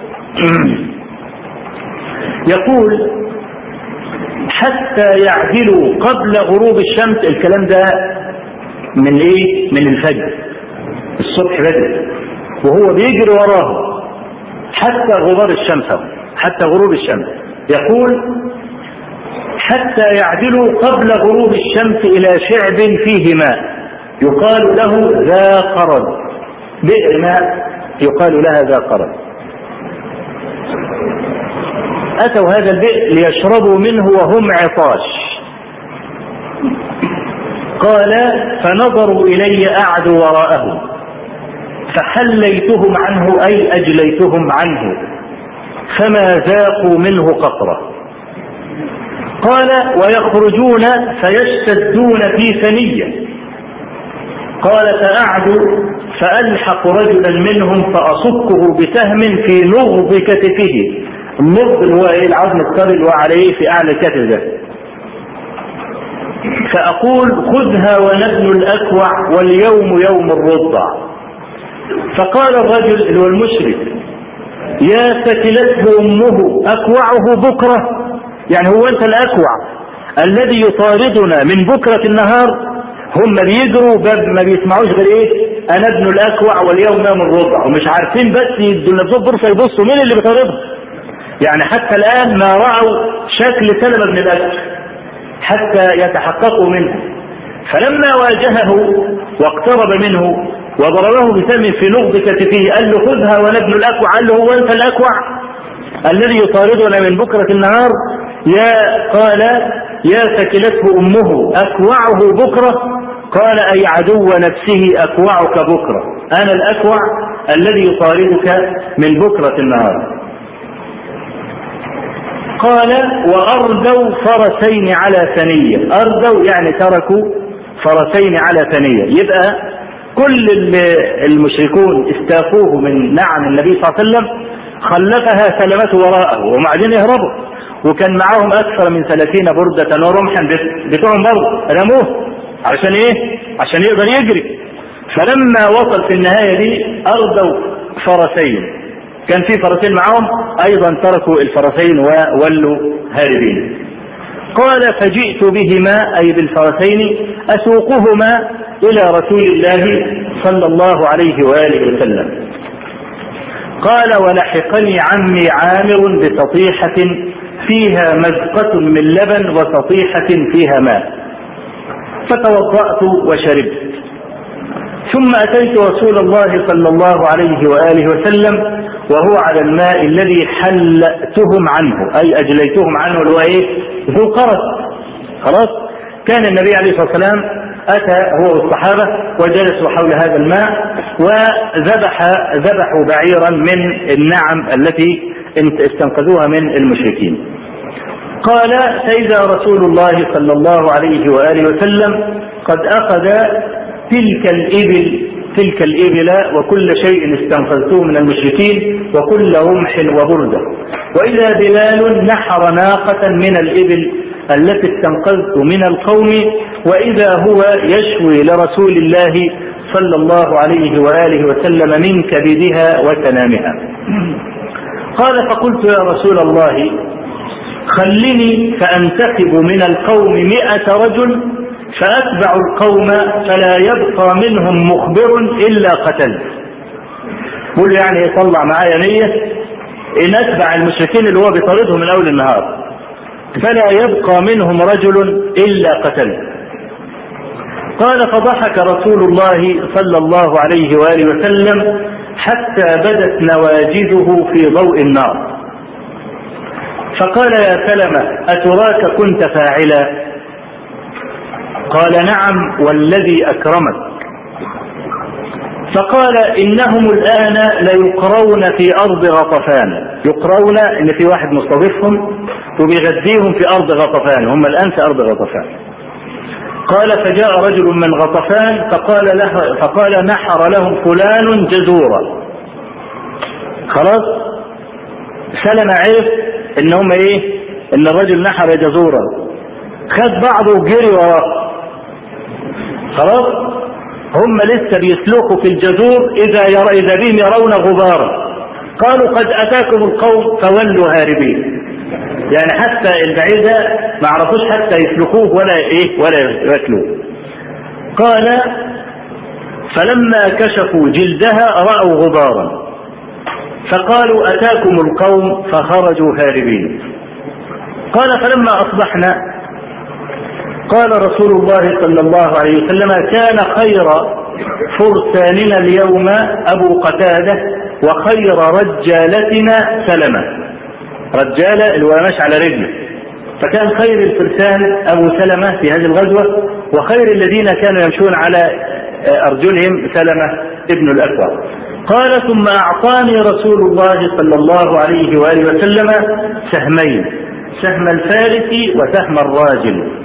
يقول: حتى يعدلوا قبل غروب الشمس. الكلام ده من ايه؟ من الفجر، الصبح بدري وهو بيجري وراه حتى غبار الشمس، حتى غروب الشمس. يقول: حتى يعدلوا قبل غروب الشمس إلى شعب فيه ماء يقال له ذا قرد، بئر ماء يقال لها ذا قرد. أتوا هذا البئر ليشربوا منه وهم عطاش. قال: فنظروا إلي أعدوا وراءه فحليتهم عنه أي أجليتهم عنه فما ذاقوا منه قطرة. قال: ويخرجون فيشتدون في ثنية. قال: فأعدوا فألحق رجلا منهم فأصكه بسهم في نغض كتفه. النغض هو العظم الطري وعليه في أعلى الكتف ده. فأقول: خذها ونبن الأكوع واليوم يوم الرضع. فقال الرجل اللي هو المشرك: يا ثكلته أمه أكوعه بكرة. يعني هو أنت الأكوع الذي يطاردنا من بكرة النهار؟ هم بيجروا باب ما بيسمعوش غير ايه؟ انا ابن الاكوع واليوم يوم الرضع، ومش عارفين بس يدوا لنفسهم فرصه يبصوا مين اللي بيطاردهم. يعني حتى الان ما راوا شكل سلمة بن الاكوع حتى يتحققوا منه. فلما واجهه واقترب منه وضربه بسهم في نغض كتفه قال له: خذها وانا ابن الاكوع. قال له: هو انت الاكوع الذي يطاردنا من بكرة النهار؟ يا قال: يا ثكلته أمه أكوعه بكرة. قال: أي عدو نفسه أكوعك بكرة، أنا الأكوع الذي يطاردك من بكرة النهار. قال: وأردوا فرسين على ثنية. أردوا يعني تركوا فرسين على ثنية. يبقى كل المشركون استاقوه من نعم النبي صلى الله عليه وسلم خلفها سلمته وراءه وبعدين يهربوا، وكان معهم أكثر من ثلاثين بردة ورمحا بتوعهم برضه رموه عشان إيه؟ عشان يقدر يجري. فلما وصل في النهاية دي أردوا فرسين، كان في فرسين معهم أيضا تركوا الفرسين وولوا هاربين. قال: فجئت بهما أي بالفرسين أسوقهما إلى رسول الله صلى الله عليه وآله وسلم. قال: ولحقني عمي عامر بسطيحة فيها مزقة من لبن وسطيحة فيها ماء، فتوضأت وشربت، ثم أتيت رسول الله صلى الله عليه وآله وسلم وهو على الماء الذي حلتهم عنه أي أجليتهم عنه اللي هو إيه؟ ذو قرد. خلاص. كان النبي عليه الصلاة والسلام أتى هو والصحابة وجلسوا حول هذا الماء وذبح ذبحوا بعيرا من النعم التي استنقذوها من المشركين. قال: فإذا رسول الله صلى الله عليه وآله وسلم قد أخذ تلك الإبل تلك الإبل وكل شيء استنقذتوه من المشركين وكل رمح وبردة، وإذا بلال نحر ناقة من الإبل التي استنقذت من القوم، وإذا هو يشوي لرسول الله صلى الله عليه وآله وسلم من كبدها وسنامها. قال: فقلت: يا رسول الله خلني فأنتخب من القوم مئة رجل فأتبع القوم فلا يبقى منهم مخبر إلا قتلت. قل يعني يطلع معايا نية إن أتبع المشركين اللي هو بيطاردهم من أول النهار، فلا يبقى منهم رجل إلا قتلت. قال: فضحك رسول الله صلى الله عليه وآله وسلم حتى بدت نواجذه في ضوء النار، فقال: يا سلمة أتراك كنت فاعلا؟ قال: نعم والذي أكرمك. فقال: إنهم الآن ليقرون في أرض غطفان. يقرون إن في واحد مستضيفهم وبيغذيهم في أرض غطفان، هم الآن في أرض غطفان. قال: فجاء رجل من غطفان فقال له فقال نحر لهم فلان جزورا. خلاص سلمة عرف إن هم إيه؟ إن الرجل نحر جزورا، خد بعضه وجري وراه. خلاص هم لسه بيسلكوا في الجزور إذا يرى إذا بهم يرون غبارا، قالوا: قد أتاكم القوم فولوا هاربين. يعني حتى البعيدة ما عرفوش حتى يسلكوه ولا إيه ولا ياكلوه. قال: فلما كشفوا جلدها رأوا غبارا فقالوا: أتاكم القوم فخرجوا هاربين. قال: فلما أصبحنا قال رسول الله صلى الله عليه وسلم: كان خير فرساننا اليوم أبو قتادة وخير رجالتنا سلمة. رجالة اللي هو ماشي على رجله، فكان خير الفرسان أبو سلمة في هذه الغزوة، وخير الذين كانوا يمشون على أرجلهم سلمة ابن الأكوع. قال: ثم أعطاني رسول الله صلى الله عليه وآله وسلم سهمين، سهم الفارس وسهم الراجل،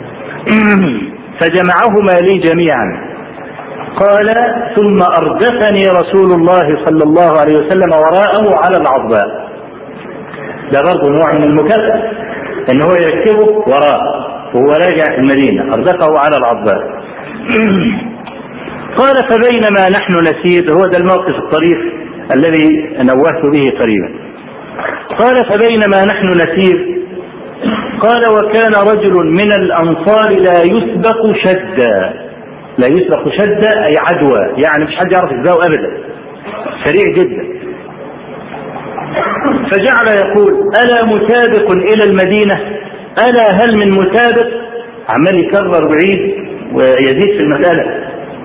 فجمعهما لي جميعا. قال: ثم أردفني رسول الله صلى الله عليه وسلم وراءه على العضباء. ده برضه نوع من المكافأة ان هو يركبه وراه وهو راجع المدينة، أردفه على العضباء. قال: فبينما نحن نسير، هو ده الموقف الطريف الذي نوهت به قريبا. قال: فبينما نحن نسير، قال: وكان رجل من الأنصار لا يسبق شدا. لا يسبق شدا أي عدوى، يعني مش حد يعرف يسبقه أبدا، سريع جدا. فجعل يقول: ألا مسابق إلى المدينة؟ ألا هل من مسابق؟ عمال يكرر ويعيد ويزيد في المسألة.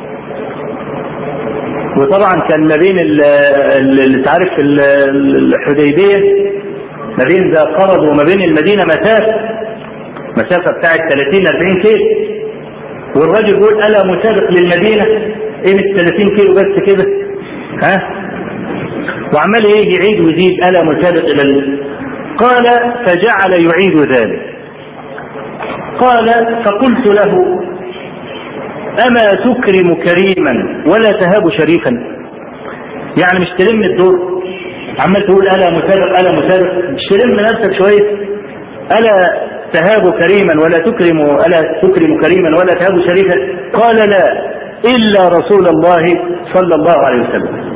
وطبعا كان ما بين اللي تعرف الحديبية ما بين ذا قرض وما بين المدينة مسافة مسافة بتاعت ثلاثين أربعين كيلو، والرجل يقول: ألا مسابق للمدينة؟ ايه من ثلاثين كيلو بس كده، ها؟ وعمال ايه يعيد ويزيد: ألا مسابق إلى ال... قال: فجعل يعيد ذلك. قال: فقلت له: أما تكرم كريما ولا تهاب شريفا؟ يعني مش تلم الدور، عمال تقول ألا مسابق ألا مسابق، مش تلم نفسك شوية؟ ألا تهاب كريما ولا تكرم ألا تكرم كريما ولا تهاب شريفا؟ قال: لا إلا رسول الله صلى الله عليه وسلم.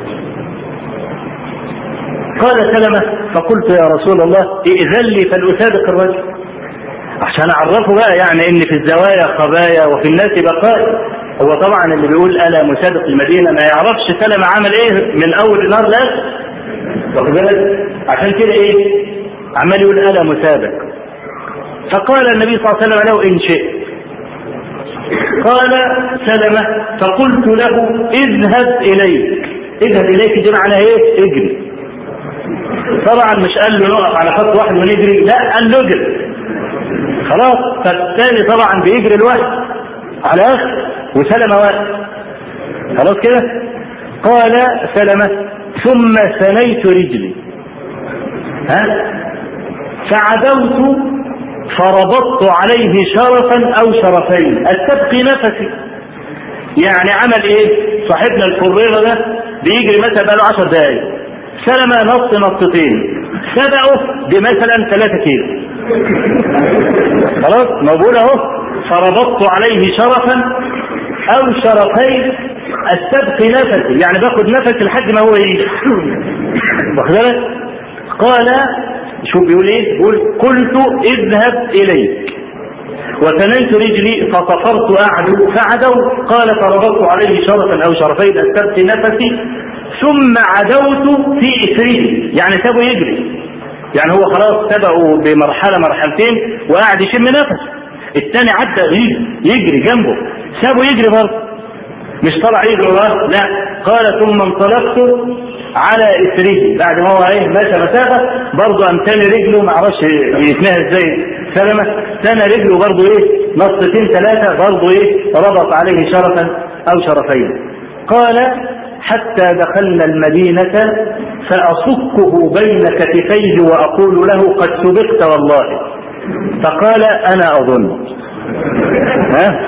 قال سلمة: فقلت: يا رسول الله ائذن لي فلأسابق الرجل، عشان أعرفه بقى يعني إن في الزوايا خبايا وفي الناس بقايا. هو طبعا اللي بيقول ألا مسابق المدينة ما يعرفش سلمة عمل إيه من أول النهار لا، واخد بالك؟ عشان كده إيه عمال يقول ألا مسابق. فقال النبي صلى الله عليه وسلم له: إن شئت. قال سلمة: فقلت له: اذهب إليك. اذهب إليك دي معناها إيه؟ اجري. طبعا مش قال له نقف على خط واحد ونجري، لا قال له اجري. خلاص، فالثاني طبعا بيجري الواحد على اخر وسلمة واحد. خلاص كده. قال سلمة: ثم ثنيت رجلي، ها؟ فعدوت فربطت عليه شرفا أو شرفين أستبقي نفسي. يعني عمل إيه؟ صاحبنا الفريرة ده بيجري مثلا بقاله عشر دقايق، سلم نص نصتين، سبقه بمثلا ثلاثة كيلو، خلاص موجود اهو. فربطت عليه شرفا او شرفين استبقي نفسي، يعني باخد نفسي لحد ما هو ايه. واخد بالك؟ قال شوف بيقول ايه؟ بيقول قلت اذهب اليك وثنيت رجلي فصفرت اعدو فعدوا. قال فربطت عليه شرفا او شرفين استبقي نفسي ثم عدوت في اثره، يعني سابه يجري، يعني هو خلاص سبقوا بمرحله مرحلتين وقاعد يشم نفسه، الثاني عدى يجري جنبه سابه يجري برضه، مش طلع يجري وراه، لا. قال ثم انطلقت على اثره، بعد ما هو ايه ماشى مسافه برضه امتني رجله، ما اعرفش يتنهى ازاي سلمه، ثاني رجله برضه ايه نصتين ثلاثه برضه ايه ربط عليه شرفا او شرفين. قال حتى دخلنا المدينة فأصكه بين كتفيه وأقول له قد سبقت والله. فقال أنا أظن. ها؟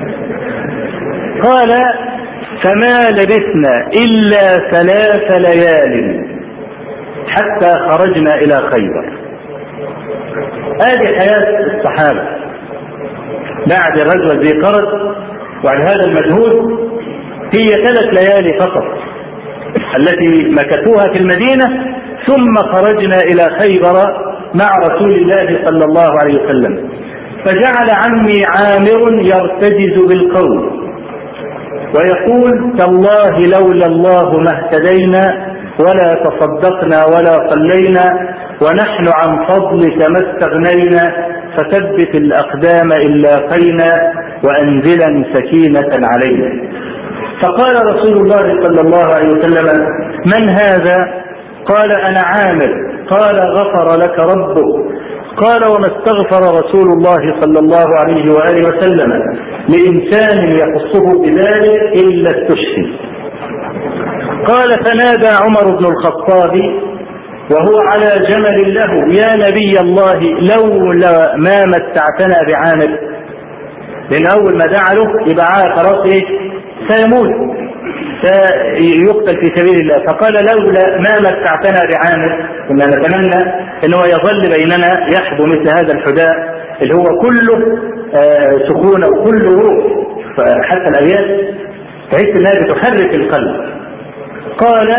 قال فما لبثنا إلا ثلاث ليال حتى خرجنا إلى خيبر. هذه حياة الصحابة بعد غزوة ذي قرد وعن هذا المجهود. هي ثلاث ليالي فقط التي مكثوها في المدينة، ثم خرجنا إلى خيبر مع رسول الله صلى الله عليه وسلم. فجعل عمي عامر يرتجز بالقول ويقول تالله لولا الله ما اهتدينا ولا تصدقنا ولا صلينا ونحن عن فضلك ما استغنينا فثبت الأقدام إن لاقينا وأنزلا سكينة علينا. فقال رسول الله صلى الله عليه وسلم من هذا؟ قال أنا عامر. قال غفر لك ربك. قال وما استغفر رسول الله صلى الله عليه وآله وسلم لإنسان يخصه بذلك إلا استشهد. قال فنادى عمر بن الخطاب وهو على جمل له يا نبي الله لولا ما متعتنا بعامر، لأن أول ما دعا له يبقى خلاص إيه سيموت سيقتل في سبيل الله. فقال لولا ما متعتنا بعامر، كنا نتمنى أنه يظل بيننا يحظو مثل هذا الحداء اللي هو كله آه سكون وكله روح، فحتى الأبيات تحس أنها بتحرك القلب. قال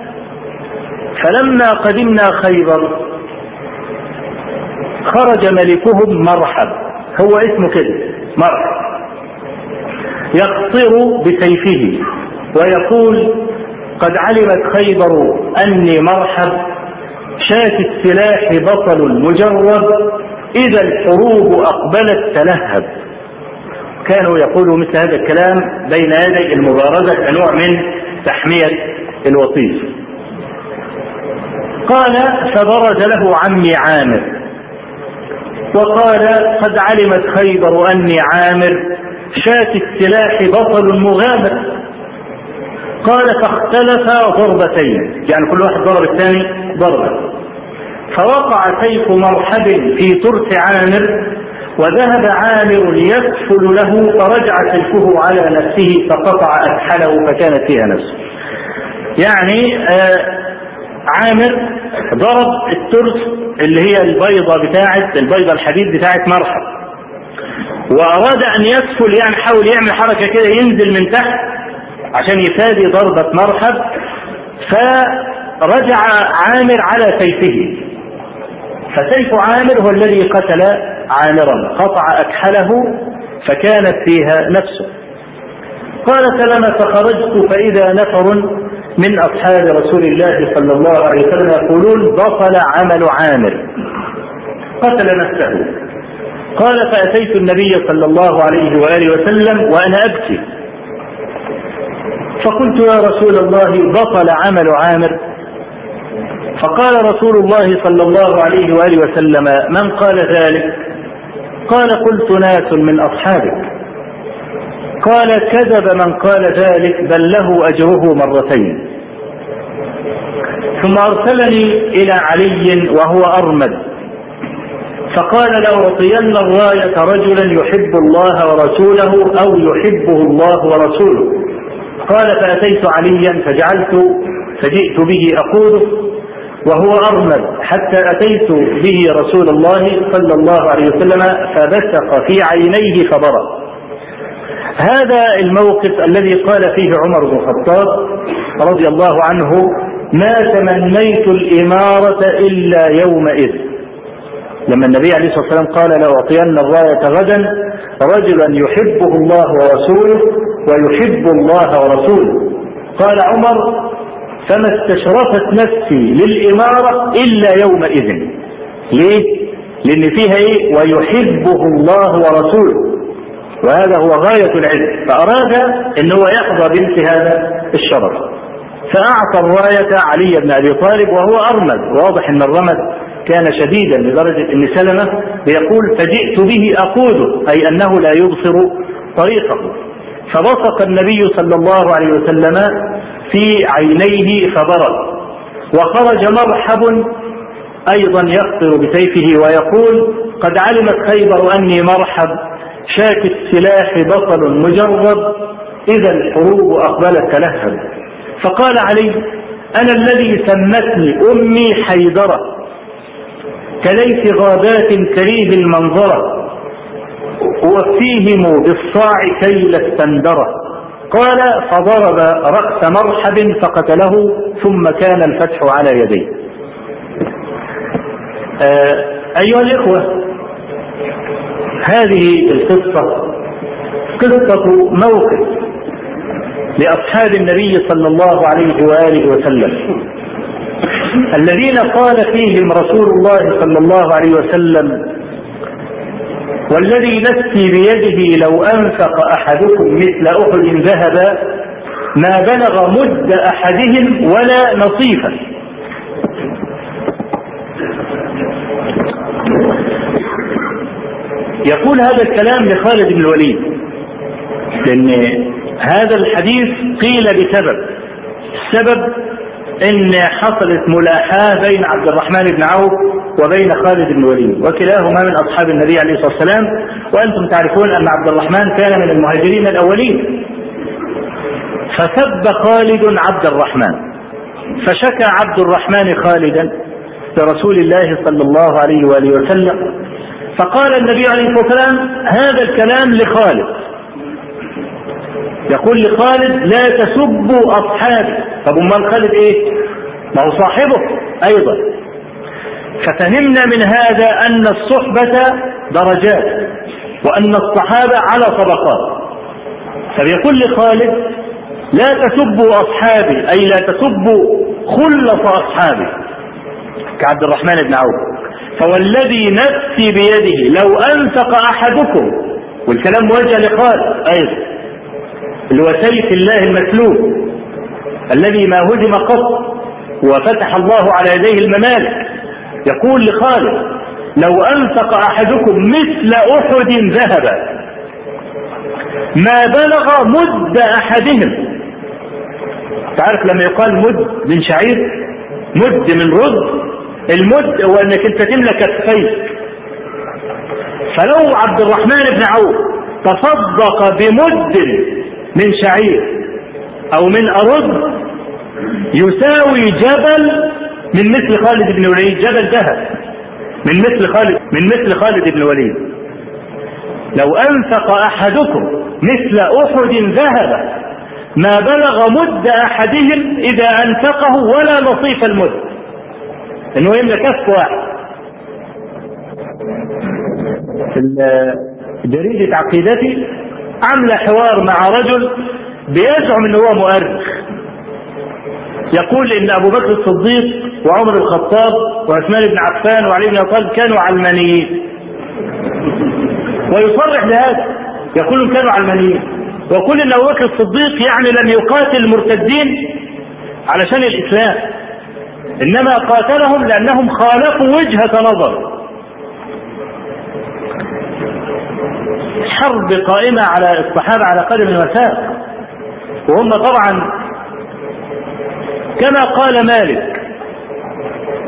فلما قدمنا خيبر خرج ملكهم مرحب، هو اسمه كده مرحب، يقصر بسيفه ويقول قد علمت خيبر أني مرحب شاة السلاح بطل مجرب إذا الحروب أقبلت تلهب. كانوا يقولوا مثل هذا الكلام بين يدي المبارزة كنوع من تحمية الوطيس. قال فبرز له عمي عامر وقال قد علمت خيبر أني عامر شاة السلاح بطل مغامر. قال فاختلفا ضربتين، يعني كل واحد ضرب الثاني ضربة، فوقع سيف مرحب في ترس عامر وذهب عامر يكفل له فرجع سيفه على نفسه فقطع أكحله فكانت فيها نفسه. يعني آه عامر ضرب الترس اللي هي البيضة بتاعة البيضة الحديد بتاعة مرحب، وأراد أن يكفل يعني حاول يعمل حركة كده ينزل من تحت عشان يفادي ضربة مرحب، فرجع عامر على سيفه، فسيف عامر هو الذي قتل عامرا قطع أكحله فكانت فيها نفسه. قال سلمة فخرجت فإذا نفر من أصحاب رسول الله صلى الله عليه وسلم يقولون بطل عمل عامر قتل نفسه. قال فأتيت النبي صلى الله عليه وآله وسلم وأنا أبكي فقلت يا رسول الله بطل عمل عامر؟ فقال رسول الله صلى الله عليه وآله وسلم من قال ذلك؟ قال قلت ناس من أصحابك. قال كذب من قال ذلك بل له أجره مرتين. ثم أرسلني إلى علي وهو أرمد فقال لأعطين الراية رجلا يحب الله ورسوله أو يحبه الله ورسوله. قال فأتيت عليا فجعلت فجئت به أقوده وهو أرمد حتى أتيت به رسول الله صلى الله عليه وسلم فبثق في عينيه فبرأ. هذا الموقف الذي قال فيه عمر بن الخطاب رضي الله عنه ما تمنيت الإمارة إلا يومئذ، لما النبي عليه الصلاة والسلام قال لأعطين الراية غدا رجلا يحبه الله ورسوله ويحب الله ورسوله. قال عمر فما استشرفت نفسي للإمارة إلا يومئذ. ليه؟ لأن فيها إيه؟ ويحبه الله ورسوله، وهذا هو غاية العلم، فأراد أنه يحظى بمثل هذا الشرف، فأعطى الراية علي بن أبي طالب وهو أرمد. واضح أن الرمد كان شديدا لدرجة أن سلمة يقول فجئت به أقوده، أي أنه لا يبصر طريقه. فبصق النبي صلى الله عليه وسلم في عينيه فبرأ، وخرج مرحب أيضا يخطر بسيفه ويقول قد علمت خيبر أني مرحب شاك السلاح بطل مجرد إذا الحروب أقبلت تلهب. فقال علي أنا الذي سمتني أمي حيدرة كليث غابات كريه المنظرة وفيهم بالصاع كيل السندرة. قال فضرب رأس مرحب فقتله ثم كان الفتح على يديه. آه أيها الإخوة، هذه القصة قصة موقف لأصحاب النبي صلى الله عليه وآله وسلم الذين قال فيهم رسول الله صلى الله عليه وسلم والذي نفسي بيده لو أنفق أحدكم مثل أحد ذهبا ما بلغ مد أحدهم ولا نصيفا. يقول هذا الكلام لخالد بن الوليد، لأن هذا الحديث قيل بسبب السبب ان حصلت ملاحاة بين عبد الرحمن بن عوف وبين خالد بن الوليد، وكلاهما من اصحاب النبي عليه الصلاة والسلام، وانتم تعرفون ان عبد الرحمن كان من المهاجرين الاولين. فسب خالد عبد الرحمن، فشكى عبد الرحمن خالدا لرسول الله صلى الله عليه وآله وسلم، فقال النبي عليه الصلاة والسلام هذا الكلام لخالد، يقول لخالد لا تسبوا أصحابي. طب امال خالد ايه؟ ما هو صاحبه ايضا. ففهمنا من هذا ان الصحبة درجات وان الصحابة على طبقات. فبيقول لخالد لا تسبوا أصحابي، أي لا تسبوا خلص أصحابي كعبد الرحمن بن عوف. فوالذي نفسي بيده لو أنفق أحدكم، والكلام موجه لخالد أيضا اللي هو سيف الله المسلول الذي ما هزم قط وفتح الله على يديه الممالك، يقول لخالد لو أنفق أحدكم مثل أحد ذهبا ما بلغ مد أحدهم. تعرف لما يقال مد من شعير، مد من رد، المد هو أنك أنت تملك كفيك. فلو عبد الرحمن بن عوف تصدق بمد من شعير أو من أرز يساوي جبل من مثل خالد بن الوليد، جبل ذهب من مثل خالد من مثل خالد بن الوليد. لو أنفق أحدكم مثل أحد ذهب ما بلغ مد أحدهم إذا أنفقه ولا نصيف المد، إنه يملك كف واحد. في جريدة عقيدتي عمل حوار مع رجل بيزعم إنه هو مؤرخ، يقول إن أبو بكر الصديق وعمر الخطاب وعثمان بن عفان وعلي بن أبي طالب كانوا علمانيين، ويصرح بهذا، يقول كانوا علمانيين، ويقول إن أبو بكر الصديق يعني لم يقاتل المرتدين علشان الإسلام، إنما قاتلهم لأنهم خالفوا وجهة نظر. حرب قائمة على الصحابة على قدم وساق، وهم طبعا كما قال مالك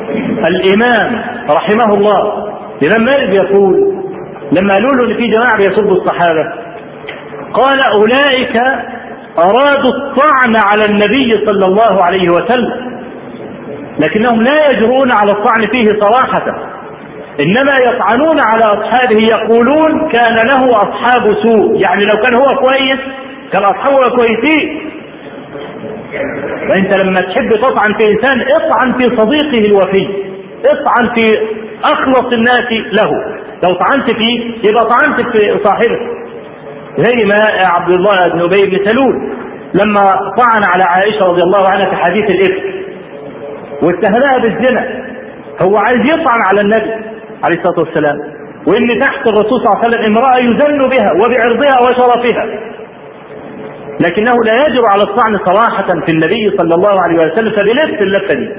الإمام رحمه الله الإمام مالك يقول لما قالوا له إن في جماعة بيسبوا الصحابة قال أولئك أرادوا الطعن على النبي صلى الله عليه وسلم لكنهم لا يجرؤون على الطعن فيه صراحة، إنما يطعنون على أصحابه يقولون كان له أصحاب سوء، يعني لو كان هو كويس كان أصحابه كويسين. وأنت لما تحب تطعن في إنسان اطعن في صديقه الوفي، اطعن في أخلص الناس له، لو طعنت فيه يبقى طعنت في صاحبه. زي ما عبد الله بن أبي بن سلول لما طعن على عائشة رضي الله عنها في حديث الإفك واتهمها بالزنا، هو عايز يطعن على النبي عليه الصلاة والسلام، وإن تحت الرسول صلى الله عليه وسلم امرأة يذل بها وبعرضها وشرفها، لكنه لا يجرؤ على الطعن صراحة في النبي صلى الله عليه وسلم، فبلف اللفة دي.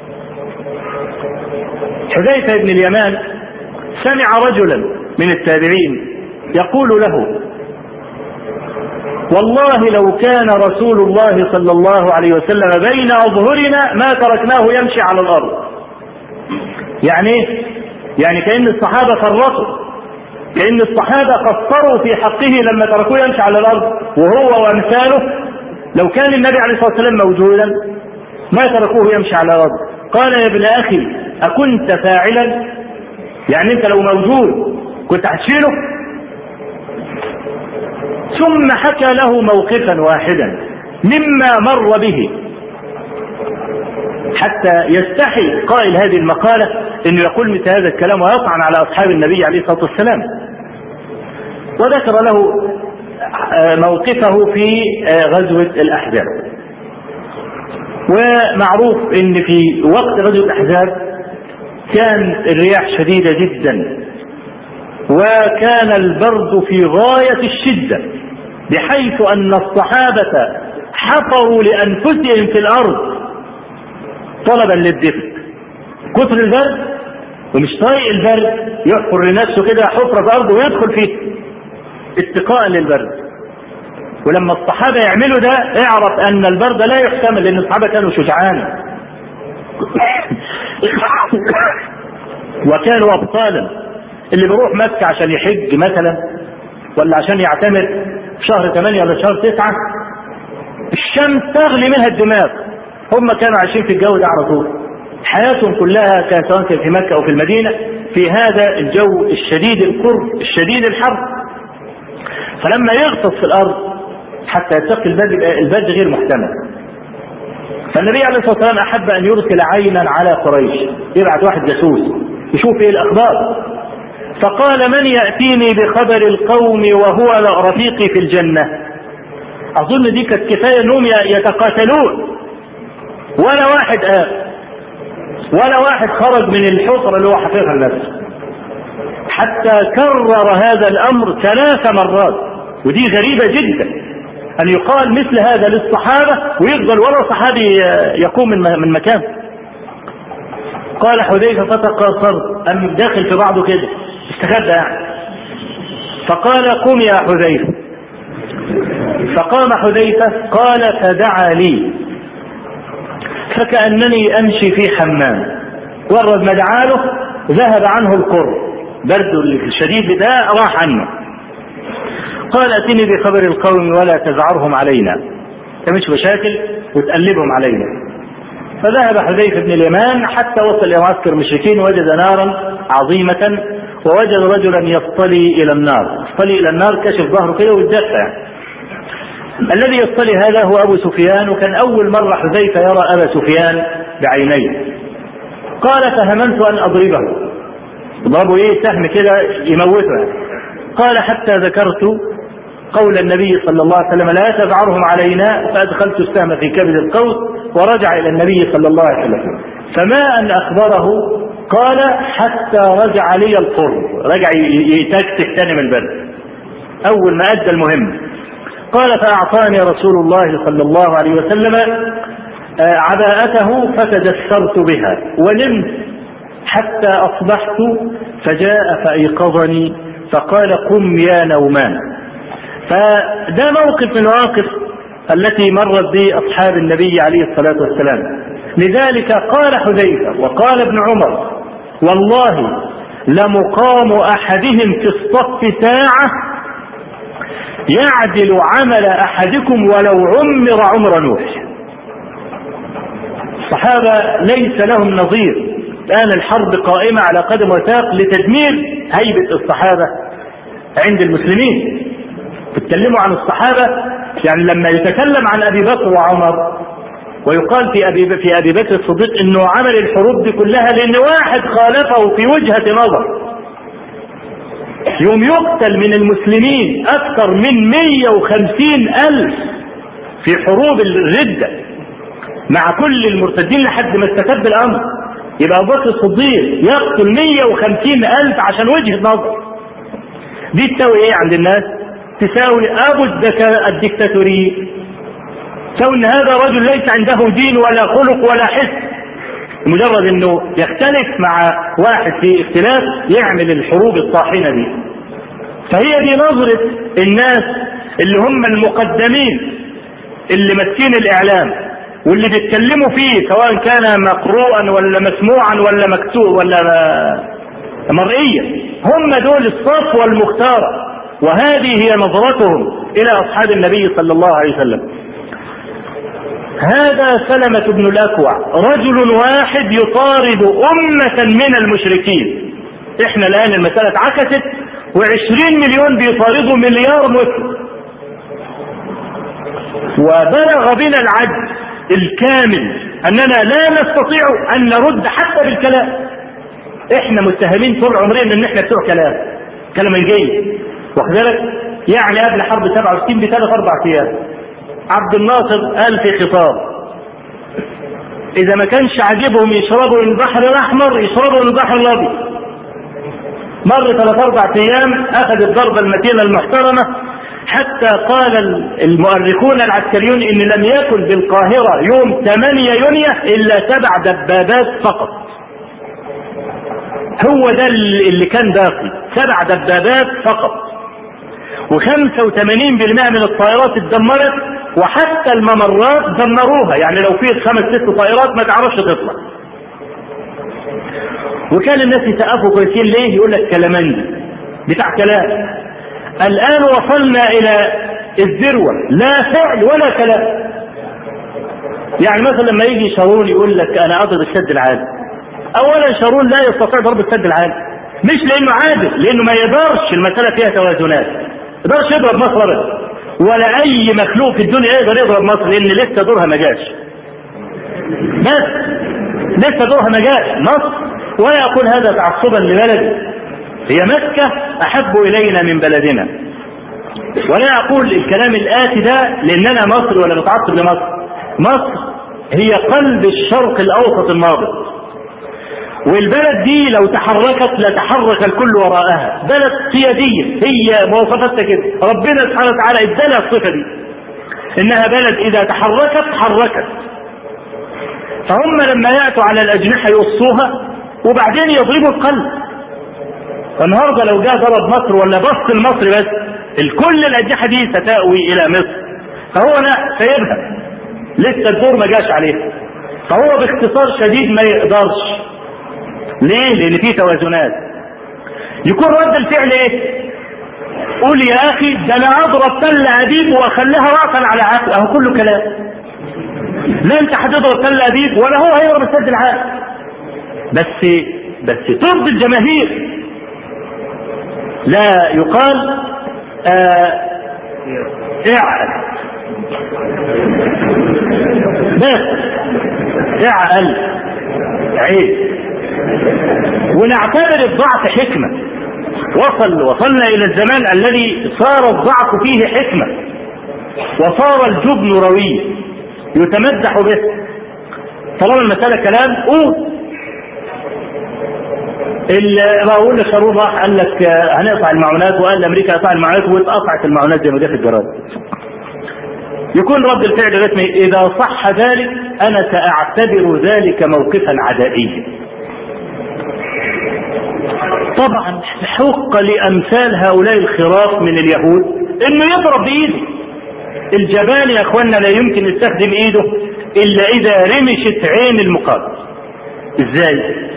حذيفة بن اليمان سمع رجلا من التابعين يقول له والله لو كان رسول الله صلى الله عليه وسلم بين أظهرنا ما تركناه يمشي على الأرض. يعني يعني كأن الصحابة فرطوا، كأن الصحابة قصروا في حقه لما تركوه يمشي على الأرض، وهو وأمثاله لو كان النبي عليه الصلاة والسلام موجودا ما تركوه يمشي على الأرض. قال يا ابن أخي أكنت فاعلا؟ يعني أنت لو موجود كنت هتشيله؟ ثم حكى له موقفا واحدا مما مر به حتى يستحي قائل هذه المقالة انه يقول مثل هذا الكلام ويطعن على اصحاب النبي عليه الصلاة والسلام. وذكر له موقفه في غزوة الأحزاب. ومعروف ان في وقت غزوة الأحزاب كان الرياح شديدة جدا وكان البرد في غاية الشدة بحيث أن الصحابة حفروا لأنفسهم في الأرض طلبا للدفء. كثر البرد ومش طايق البرد يحفر لنفسه كده حفرة في أرضه ويدخل فيه اتقاء للبرد. ولما الصحابة يعملوا ده اعرف أن البرد لا يحتمل، لأن الصحابة كانوا شجعان وكانوا أبطالا. اللي بيروح مكة عشان يحج مثلا ولا عشان يعتمر في شهر ثمانية ولا شهر تسعة الشمس تغلي منها الدماغ، هم كانوا عايشين في الجو ده على طول، حياتهم كلها كانت سواء في مكة أو في المدينة في هذا الجو الشديد القر الشديد الحر. فلما يغطس في الأرض حتى يتقي البرد البرد غير محتمل. فالنبي عليه الصلاة والسلام أحب أن يرسل عينا على قريش، يبعث واحد جاسوس يشوف ايه الأخبار. فقال من يأتيني بخبر القوم وهو رفيقي في الجنة؟ أظن دي كانت كفاية أنهم يتقاتلون، ولا واحد آه ولا واحد خرج من الحفرة اللي هو حفرها لنفسه، حتى كرر هذا الأمر ثلاث مرات. ودي غريبة جدا أن يقال مثل هذا للصحابة ويفضل ولا صحابي يقوم من مكانه. قال حذيفة فتقاصر أم داخل في بعضه كده استخدى يعني. فقال قم يا حذيفة، فقام حذيفة قال فدعا لي فكأنني أمشي في حمام، ورد ما دعاله ذهب عنه القر، برد الشديد ده راح عنه. قال اتني بخبر القوم ولا تزعرهم علينا، مش مشاكل وتقلبهم علينا. فذهب حذيفة بن اليمان حتى وصل إلى معسكر المشركين ووجد نارا عظيمة ووجد رجلا يصطلي إلى النار، يصطلي إلى النار كشف ظهره كده ويتدفع. الذي يصطلي هذا هو أبو سفيان، وكان أول مرة حذيفة يرى أبا سفيان بعينيه. قال فهممت أن أضربه، ضربه إيه سهم كده يموته. قال حتى ذكرت قول النبي صلى الله عليه وسلم لا تزعرهم علينا، فأدخلت السهم في كبد القوس ورجع إلى النبي صلى الله عليه وسلم. فما أن أخبره قال حتى رجع لي القر، رجع يتكتك تاني من البرد أول ما أدى المهم. قال فأعطاني رسول الله صلى الله عليه وسلم عباءته فتدثرت بها ونمت حتى أصبحت، فجاء فأيقظني فقال قم يا نومان. فده موقف من المواقف التي مرت به أصحاب النبي عليه الصلاة والسلام. لذلك قال حذيفة وقال ابن عمر: والله لمقام أحدهم في الصف ساعة يعدل عمل أحدكم ولو عمر عمر نوح. الصحابة ليس لهم نظير. الآن الحرب قائمة على قدم وساق لتدمير هيبة الصحابة عند المسلمين. تتكلموا عن الصحابة، يعني لما يتكلم عن أبي بكر وعمر ويقال في أبي, في أبي بكر الصديق إنه عمل الحروب دي كلها لأن واحد خالفه في وجهة نظر، يوم يقتل من المسلمين أكثر من مئة وخمسين ألف في حروب الردة مع كل المرتدين لحد ما استتب الأمر، يبقى أبو بكر الصديق يقتل مئة وخمسين ألف عشان وجهة نظر. دي تساوي إيه عند الناس؟ تساوي أبو الدكتاتوري، تساوي إن هذا رجل ليس عنده دين ولا خلق ولا حس، مجرد إنه يختلف مع واحد في اختلاف يعمل الحروب الطاحنة دي. فهي دي نظرة الناس اللي هم المقدمين اللي ماسكين الإعلام واللي بيتكلموا فيه، سواء كان مقروءا ولا مسموعا ولا مكتوب ولا مرئيا، هم دول الصفوة المختارة، وهذه هي نظرتهم إلى أصحاب النبي صلى الله عليه وسلم. هذا سلمة بن الأكوع رجل واحد يطارد أمة من المشركين. إحنا الآن المسألة اتعكست وعشرين مليون بيطاردوا مليار مسلم، وبلغ بنا العجز الكامل أننا لا نستطيع أن نرد حتى بالكلام. إحنا متهمين طول عمرنا أن إحنا بتوع كلام كلام الجاي، واخذلك يعني قبل حرب سبعة وستين بثلاث أربع أيام عبد الناصر قال في خطاب: إذا ما كانش عاجبهم يشربوا من البحر الأحمر يشربوا من البحر الأبيض. مر ثلاث أربع أيام أخذ الضربة المتينة المحترمة، حتى قال المؤرخون العسكريون إن لم يكن بالقاهرة يوم ثمانية يونيو إلا سبع دبابات فقط. هو ده اللي كان باقي، سبع دبابات فقط، وخمسة وثمانين بالمئة من الطائرات اتدمرت، وحتى الممرات دمروها، يعني لو في خمس ست طائرات ما تعرفش تطلع. وكان الناس يسقفوا كويسين ليه؟ يقول لك كلامنجي بتاع كلام. الآن وصلنا إلى الذروة، لا فعل ولا كلام. يعني مثلا لما يجي شارون يقول لك أنا أضرب السد العالي، أولا شارون لا يستطيع ضرب السد العالي، مش لأنه عادل، لأنه ما يقدرش، المسألة فيها توازنات، ما يقدرش يضرب مصر ولا أي مخلوق في الدنيا يقدر يضرب مصر، لأن لسه دورها ما جاش، بس لسه دورها ما جاش مصر. ولا أقول هذا تعصبا لبلدي، هي مكة أحب إلينا من بلدنا، ولا أقول الكلام الآتي ده لأننا مصر ولا متعصب لمصر. مصر هي قلب الشرق الأوسط النابض، والبلد دي لو تحركت لتحرك الكل وراءها. بلد سيادية، هي مواصفتها كده، ربنا سبحانه وتعالى ادالها الصفة دي، إنها بلد إذا تحركت حركت. فهم لما يأتوا على الأجنحة يقصوها وبعدين يضربوا القلب. فالنهارده لو جاء ضرب مصر ولا بص المصري بس، الكل الأجنحة دي ستأوي إلى مصر، فهو لا سيبها، لسه الدور ما جاش عليه. فهو باختصار شديد ما يقدرش. ليه؟ لأن فيه توازنات. يكون رد الفعل إيه؟ قول يا أخي ده أنا أضرب تل أبيب وأخليها رأسا على عقل، أهو كله كلام. لا أنت هتضرب تل أبيب ولا هو هيضرب السد العالي، بس بس ترضي الجماهير. لا يقال آه اعقل، بس اعقل عيب. ونعتبر الضعف حكمة. وصل وصلنا إلى الزمان الذي صار الضعف فيه حكمة، وصار الجبن روي يتمدح به. طالما المسألة كلام قول. راؤول شارون راح قال لك هنقطع المعونات، وقال لامريكا اقطع المعونات، واتقطعت المعونات زي ما جه في الجرائد. يكون رد الفعل رسمي: اذا صح ذلك انا ساعتبر ذلك موقفا عدائيا. طبعا حق لامثال هؤلاء الخراف من اليهود انه يضرب بايده. الجبان يا اخوانا لا يمكن يستخدم ايده إلا إذا رمشت عين المقابل. إزاي؟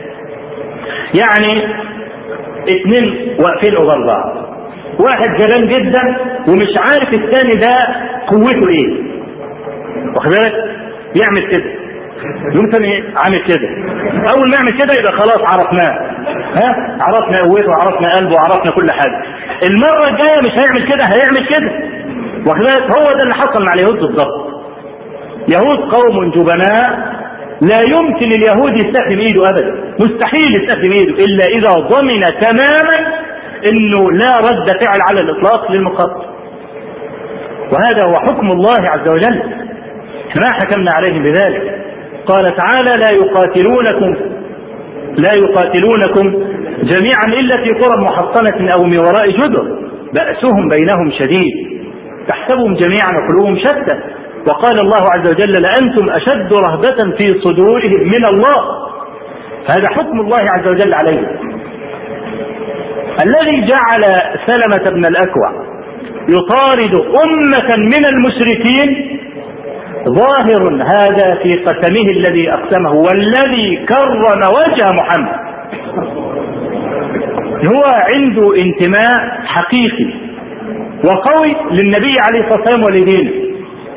يعني اتنين واقفين قبال بعض، واحد جبان جدا ومش عارف الثاني ده قوته ايه، واخد بالك؟ يعمل كده يوم ثاني عامل كده، اول ما يعمل كده يبقى خلاص عرفناه، ها عرفنا قوته وعرفنا قلبه وعرفنا كل حاجه. المره الجايه مش هيعمل كده، هيعمل كده، واخد بالك؟ هو ده اللي حصل مع اليهود بالضبط. يهود قوم جبناء لا يمكن لليهود يستخدم ايده ابدا، مستحيل يستخدم ايده الا اذا ضمن تماما انه لا رد فعل على الاطلاق للمقاتل. وهذا هو حكم الله عز وجل، ما حكمنا عليهم بذلك. قال تعالى: لا يقاتلونكم لا يقاتلونكم جميعا الا في قرى محصنة او من وراء جدر بأسهم بينهم شديد تحسبهم جميعا وقلوبهم شتى. وقال الله عز وجل: لأنتم أشد رهبة في صدورهم من الله. هذا حكم الله عز وجل عليه. الذي جعل سلمة بن الأكوع يطارد أمة من المشركين ظاهر هذا في قسمه الذي أقسمه والذي كرم وجه محمد. هو عنده انتماء حقيقي وقوي للنبي عليه الصلاة والسلام ولدينه.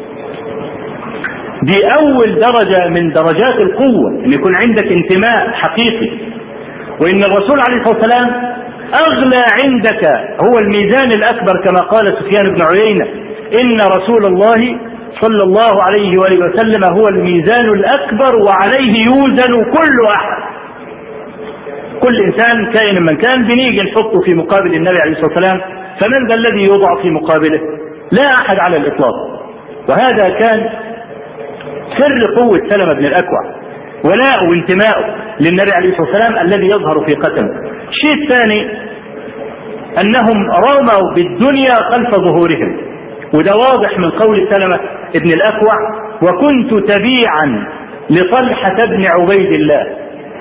دي أول درجة من درجات القوة، أن يكون عندك انتماء حقيقي، وإن الرسول عليه الصلاة والسلام أغلى عندك، هو الميزان الأكبر كما قال سفيان بن عيينة: إن رسول الله صلى الله عليه وآله وسلم هو الميزان الأكبر وعليه يوزن كل أحد. كل إنسان كائن من كان بنيجي نحطه في مقابل النبي عليه الصلاة والسلام، فمن ذا الذي يوضع في مقابله؟ لا أحد على الإطلاق. وهذا كان سر قوة سلمة بن الأكوع، ولاء وانتماءه للنبي عليه الصلاة والسلام الذي يظهر في قسمه. الشيء الثاني أنهم رموا بالدنيا خلف ظهورهم، وده واضح من قول سلمة بن الأكوع: وكنت تبيعا لطلحة بن عبيد الله.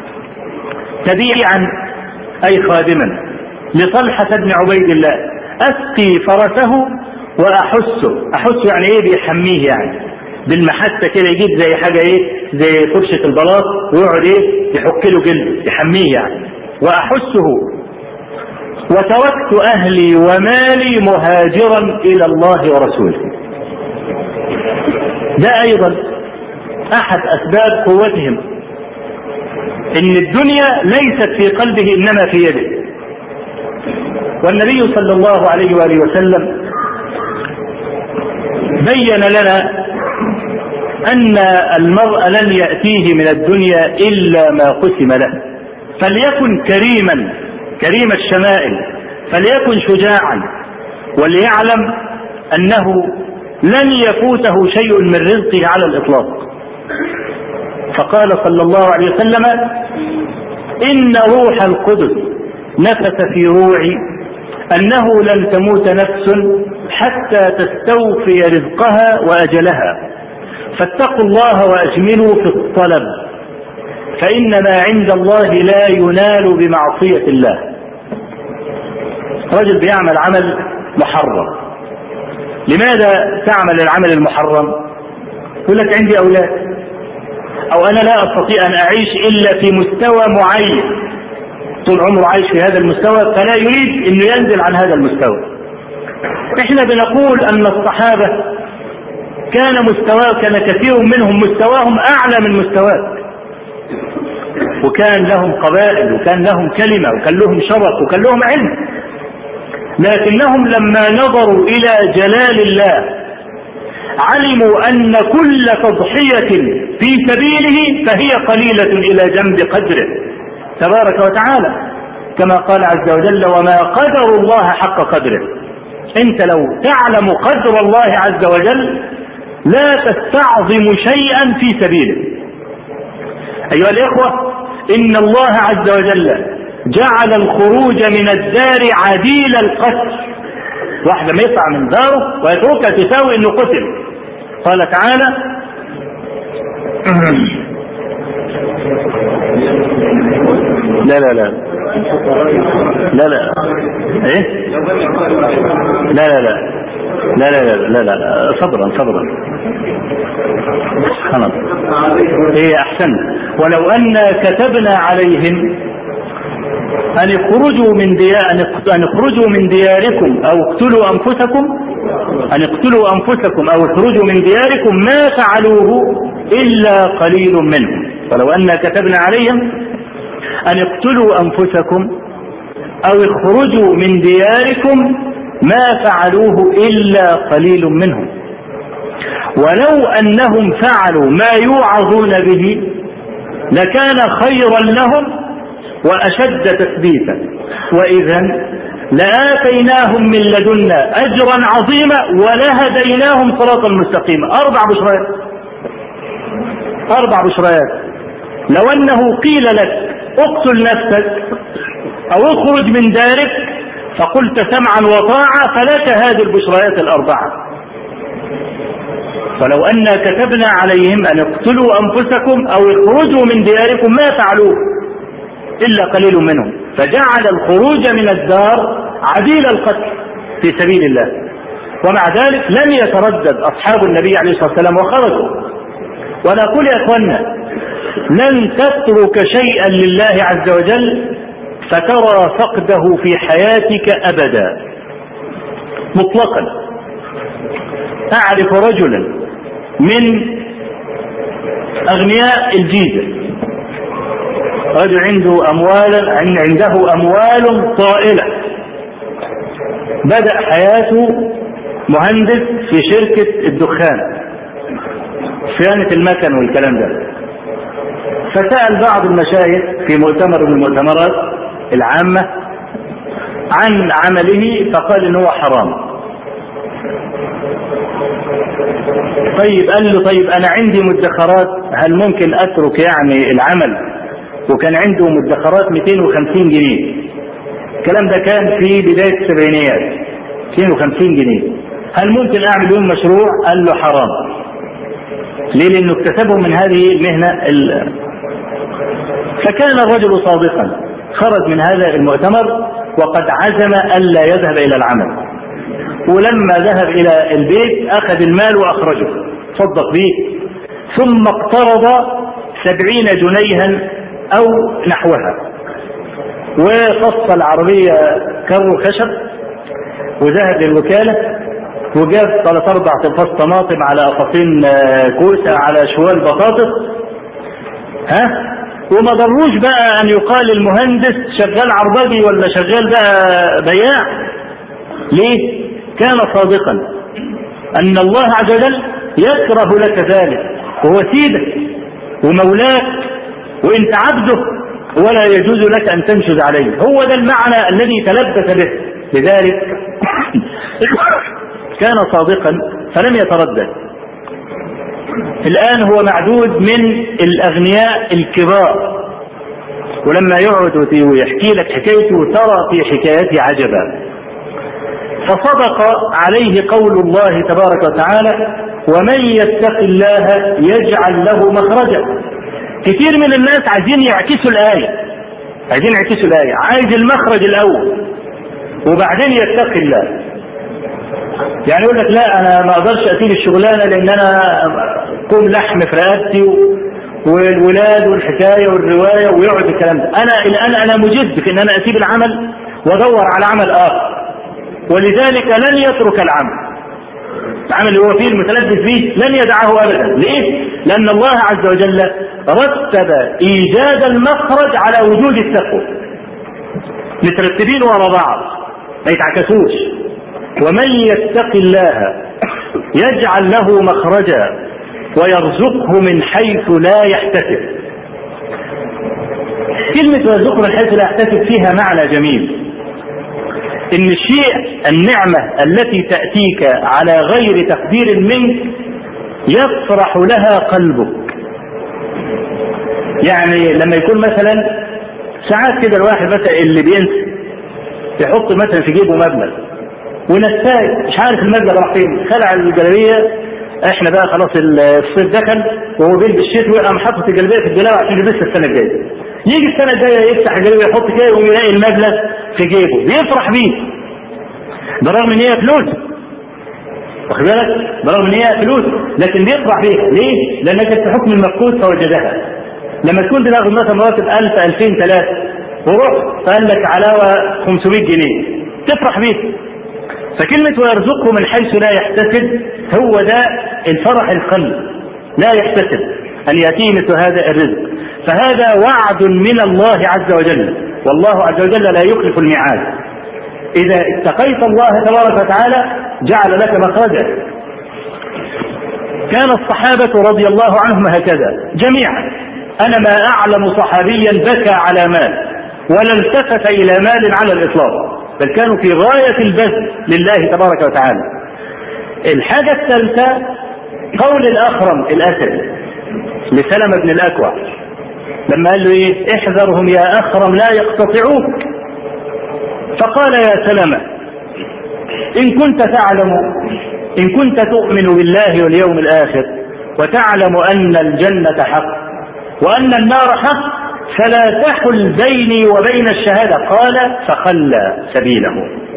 تبيعا أي خادما لطلحة بن عبيد الله، أسقي فرسه وأحسه. أحسه يعني إيه؟ بيحميه، يعني بالمحسة كده، يجيب زي حاجة إيه، زي فرشة البلاط ويقعد إيه يحك له جلد يحميه يعني. وأحسه وتركت أهلي ومالي مهاجرا إلى الله ورسوله. ده أيضا أحد أسباب قوتهم، إن الدنيا ليست في قلبه إنما في يده. والنبي صلى الله عليه وآله وسلم بين لنا أن المرء لن يأتيه من الدنيا إلا ما قسم له، فليكن كريما كريم الشمائل، فليكن شجاعا، وليعلم أنه لن يفوته شيء من رزقه على الإطلاق. فقال صلى الله عليه وسلم: إن روح القدس نفث في روعي أنه لن تموت نفس حتى تستوفي رزقها وأجلها، فاتقوا الله وأجملوا في الطلب، فإن ما عند الله لا ينال بمعصية الله. رجل بيعمل عمل محرم. لماذا تعمل العمل المحرم؟ يقول لك: عندي أولاد، أو أنا لا أستطيع أن أعيش إلا في مستوى معين، طول عمره عايش في هذا المستوى، فلا يريد أنه ينزل عن هذا المستوى. إحنا بنقول أن الصحابة كان مستواه، كان كثير منهم مستواهم أعلى من مستواك، وكان لهم قبائل، وكان لهم كلمة، وكان لهم شرف، وكان لهم علم، لكنهم لما نظروا إلى جلال الله علموا أن كل تضحية في سبيله فهي قليلة إلى جنب قدره تبارك وتعالى، كما قال عز وجل: وما قدر الله حق قدره. أنت لو تعلم قدر الله عز وجل لا تستعظم شيئا في سبيله. أيها الإخوة، إن الله عز وجل جعل الخروج من الدار عديل القتل. واحد ما يطلع من داره ويتركها تساوي انه قتل. قال تعالى: لا لا لا لا لا ايه لا لا لا لا لا لا لا لا صبرا صبرا خلاص ايه احسن. ولو ان كتبنا عليهم ان اخرجوا من ديار ان اخرجوا من دياركم او اقتلوا انفسكم ان اقتلوا انفسكم او اخرجوا من دياركم ما فعلوه الا قليل منهم. ولو ان كتبنا عليهم ان اقتلوا انفسكم او اخرجوا من دياركم ما فعلوه الا قليل منهم. ولو انهم فعلوا ما يوعظون به لكان خيرا لهم واشد تثبيتا، واذا لآتيناهم من لدنا اجرا عظيما ولهديناهم صراطا مستقيما. اربع بشريات اربع بشريات. لو انه قيل لك اقتل نفسك او اخرج من دارك فقلت سمعا وطاعة فلك هذه البشريات الاربعة. فلو أن كتبنا عليهم أن اقتلوا أنفسكم أو اخرجوا من دياركم ما فعلوه إلا قليل منهم، فجعل الخروج من الدار عديل القتل في سبيل الله. ومع ذلك لم يتردد أصحاب النبي عليه الصلاة والسلام وخرجوا. وأنا أقول يا أخوانا لن تترك شيئا لله عز وجل فترى فقده في حياتك أبدا مطلقا. أعرف رجلا من أغنياء الجيزة، رجل عنده أموال عنده أموال طائلة، بدأ حياته مهندس في شركة الدخان صيانة المكن والكلام ده. فسأل بعض المشايخ في مؤتمر من المؤتمرات العامة عن عمله فقال إنه هو حرام. طيب قال له طيب أنا عندي مدخرات، هل ممكن أترك يعني العمل؟ وكان عنده مدخرات مئتين وخمسين جنيه. الكلام ده كان في بداية السبعينيات. مئتين وخمسين جنيه هل ممكن أعمل يوم مشروع؟ قال له حرام. ليه؟ لأنه اكتسبه من هذه المهنة ال... فكان الرجل صادقا، خرج من هذا المؤتمر وقد عزم ألا يذهب إلى العمل. ولما ذهب إلى البيت أخذ المال وأخرجه صدق به، ثم اقترض سبعين جنيها أو نحوها وفصل عربية كرو خشب وذهب للوكالة وجاب ثلاث أربع تنفاس طماطم على قطين كوسة على شوال بطاطس، ها وما ضروش بقى أن يقال المهندس شغال عربجي ولا شغال بقى بياع. ليه؟ كان صادقا أن الله عز وجل يكره لك ذلك، وهو سيدك ومولاك وإنت عبده ولا يجوز لك أن تنشد عليه. هو ده المعنى الذي تلبس به. لذلك كان صادقا فلم يتردد. الآن هو معدود من الأغنياء الكبار، ولما يقعد ويحكي لك حكايته ترى في حكايته عجبا. فصدق عليه قول الله تبارك وتعالى ومن يتق الله يجعل له مخرجا. كثير من الناس عايزين يعكسوا الآية، عايزين يعكسوا الآية، عايز المخرج الأول وبعدين يتق الله. يعني يقول لك لا أنا ما أقدرش أسيب الشغلانة لأن أنا قوم لحم في رقبتي والولاد والحكاية والرواية ويقعد الكلام ده. أنا الآن أنا مجد في أن أنا أسيب العمل وأدور على عمل آخر، ولذلك لن يترك العمل. العمل اللي هو فيه المتلبس به لن يدعه أبدا. ليه؟ لأن الله عز وجل رتب إيجاد المخرج على وجود التقوى، مترتبين وراء بعض ما يتعكسوش. ومن يتق الله يجعل له مخرجا ويرزقه من حيث لا يحتسب. كلمة ويرزقه من حيث لا يحتسب فيها معنى جميل، إن الشيء النعمة التي تأتيك على غير تقدير منك يفرح لها قلبك. يعني لما يكون مثلا ساعات كده الواحد مثلا اللي بينسى يحط مثلا في جيبه مبلغ ونساي مش عارف المبلغ راح فين، خلع الجلابيه، احنا بقى خلاص الصيف دخل وهو بيلبس الشتوي قام حاطط الجلابيه في الدولاب عشان يلبسها السنه الجايه. يجي السنه الجايه يفتح الجلابيه يحط كده ويقوم يلاقي المبلغ في جيبه، بيفرح بيه برغم ان هي فلوس. واخد بالك؟ برغم ان هي فلوس لكن بيفرح بيها، ليه؟ لانها كانت في حكم المفقود فوجدها. لما تكون بتاخد مثلا راتب ألف ألفين ثلاثة وروح فقال لك علاوه خمسمائة جنيه تفرح بيها. فكلمه ويرزقه من حيث لا يحتسب هو ده الفرح القلب، لا يحتسب ان ياتيه مثل هذا الرزق. فهذا وعد من الله عز وجل، والله عز وجل لا يخلف الميعاد. إذا اتقيت الله تبارك وتعالى جعل لك مخرجا. كان الصحابة رضي الله عنهم هكذا جميعا. أنا ما أعلم صحابيا بكى على مال ولا التفت إلى مال على الإطلاق، بل كانوا في غاية البذل لله تبارك وتعالى. الحاجة الثالثة قول الأخرم الأسدي لسلمة بن الأكوع لما قال له إيه؟ احذرهم يا أخرم لا يقتطعوك. فقال يا سلمة إن كنت تعلم إن كنت تؤمن بالله واليوم الآخر وتعلم أن الجنة حق وأن النار حق فلا تحل بيني وبين الشهادة. قال فخلى سبيله.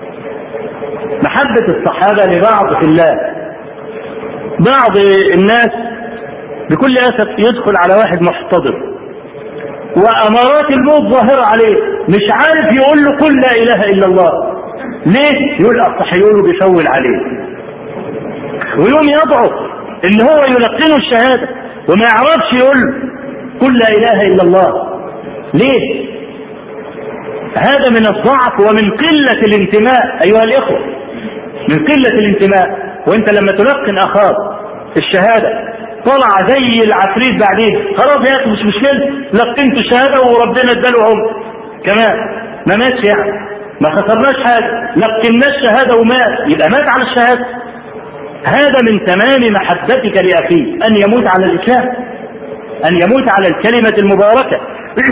محبة الصحابة لبعض في الله. بعض الناس بكل أسف يدخل على واحد محتضر وأمارات الموت ظاهرة عليه، مش عارف يقول له قل لا إله إلا الله. ليه؟ يقول أصحيونه بيفول عليه ويوم يضعف إن هو يلقنه الشهادة وما يعرفش يقول له قل لا إله إلا الله. ليه؟ هذا من الضعف ومن قلة الانتماء أيها الإخوة، من قلة الانتماء. وأنت لما تلقن أخاك الشهادة طلع زي العفريت بعدين، خلاص يا اخي مش مشكله، لقنت الشهاده وربنا اداله عمر كمان ما ماتش، يعني ما خسرناش حاجه، لقنا الشهاده ومات يبقى مات على الشهاده. هذا من تمام محبتك لاخيك ان يموت على الاسلام، ان يموت على الكلمه المباركه.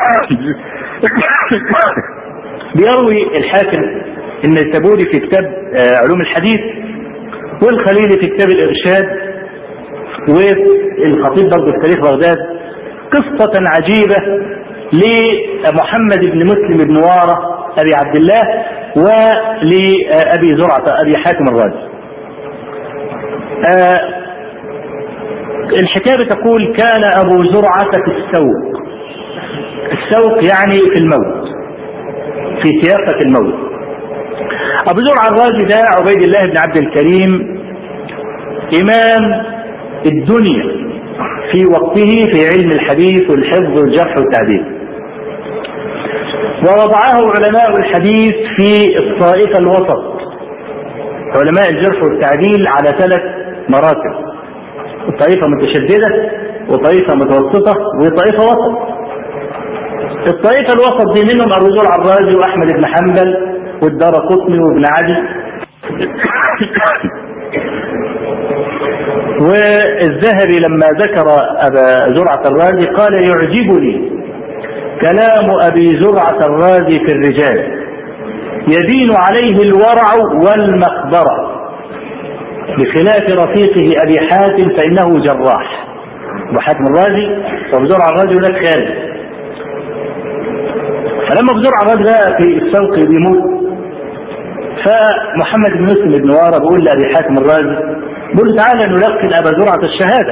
بيروي الحاكم ان التبوري في كتاب علوم الحديث والخليلي في كتاب الارشاد والخطيب برضه في تاريخ بغداد قصة عجيبة لمحمد بن مسلم بن وارة أبي عبد الله ولأبي زرعة أبي حاتم الرازي. آه الحكاية بتقول كان أبو زرعة في السوق. السوق يعني في الموت، في سياقة الموت. أبو زرعة الرازي ده عبيد الله بن عبد الكريم إمام الدنيا في وقته في علم الحديث والحفظ والجرح والتعديل، ووضعه علماء الحديث في الطائفة الوسط. علماء الجرح والتعديل على ثلاث مراتب: طائفة متشددة وطائفة متوسطة وطائفة وسط. الطائفة الوسط دي منهم أبو زرعة الرازي وأحمد بن حنبل والدارقطني وابن عدي. والذهبي لما ذكر أبا زرعة الرازي قال يعجبني كلام أبي زرعة الرازي في الرجال يدين عليه الورع والمخبرة بخلاف رفيقه أبي حاتم فإنه جراح. أبو حاتم الرازي وأبو زرعة الرازي لك خالد. فلما أبو زرعة الرازي بقى في السوق بيموت، فمحمد بن مسلم بن وارة بيقول لأبي حاتم الرازي بقول تعالى نلقن أبا زرعة الشهادة.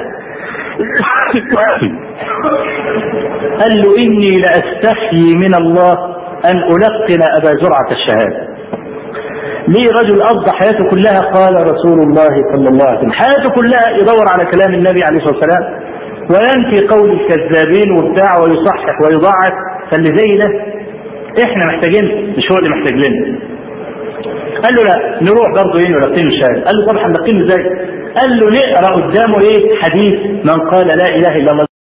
قال له إني لأستحيي من الله أن ألقن أبا زرعة الشهادة. ليه؟ رجل قضى حياته كلها قال رسول الله صلى الله عليه وسلم، حياته كلها يدور على كلام النبي عليه الصلاة والسلام وينفي قول الكذابين وبتاع ويصحح ويضعف. فاللي زي ده احنا محتاجين، مش هو اللي محتاج لنا. قال له لا نروح برضه ايه نلقين الشهاده. قال له طب هنلقين ازاي؟ قال له نقرا قدامه ايه حديث من قال لا اله الا الله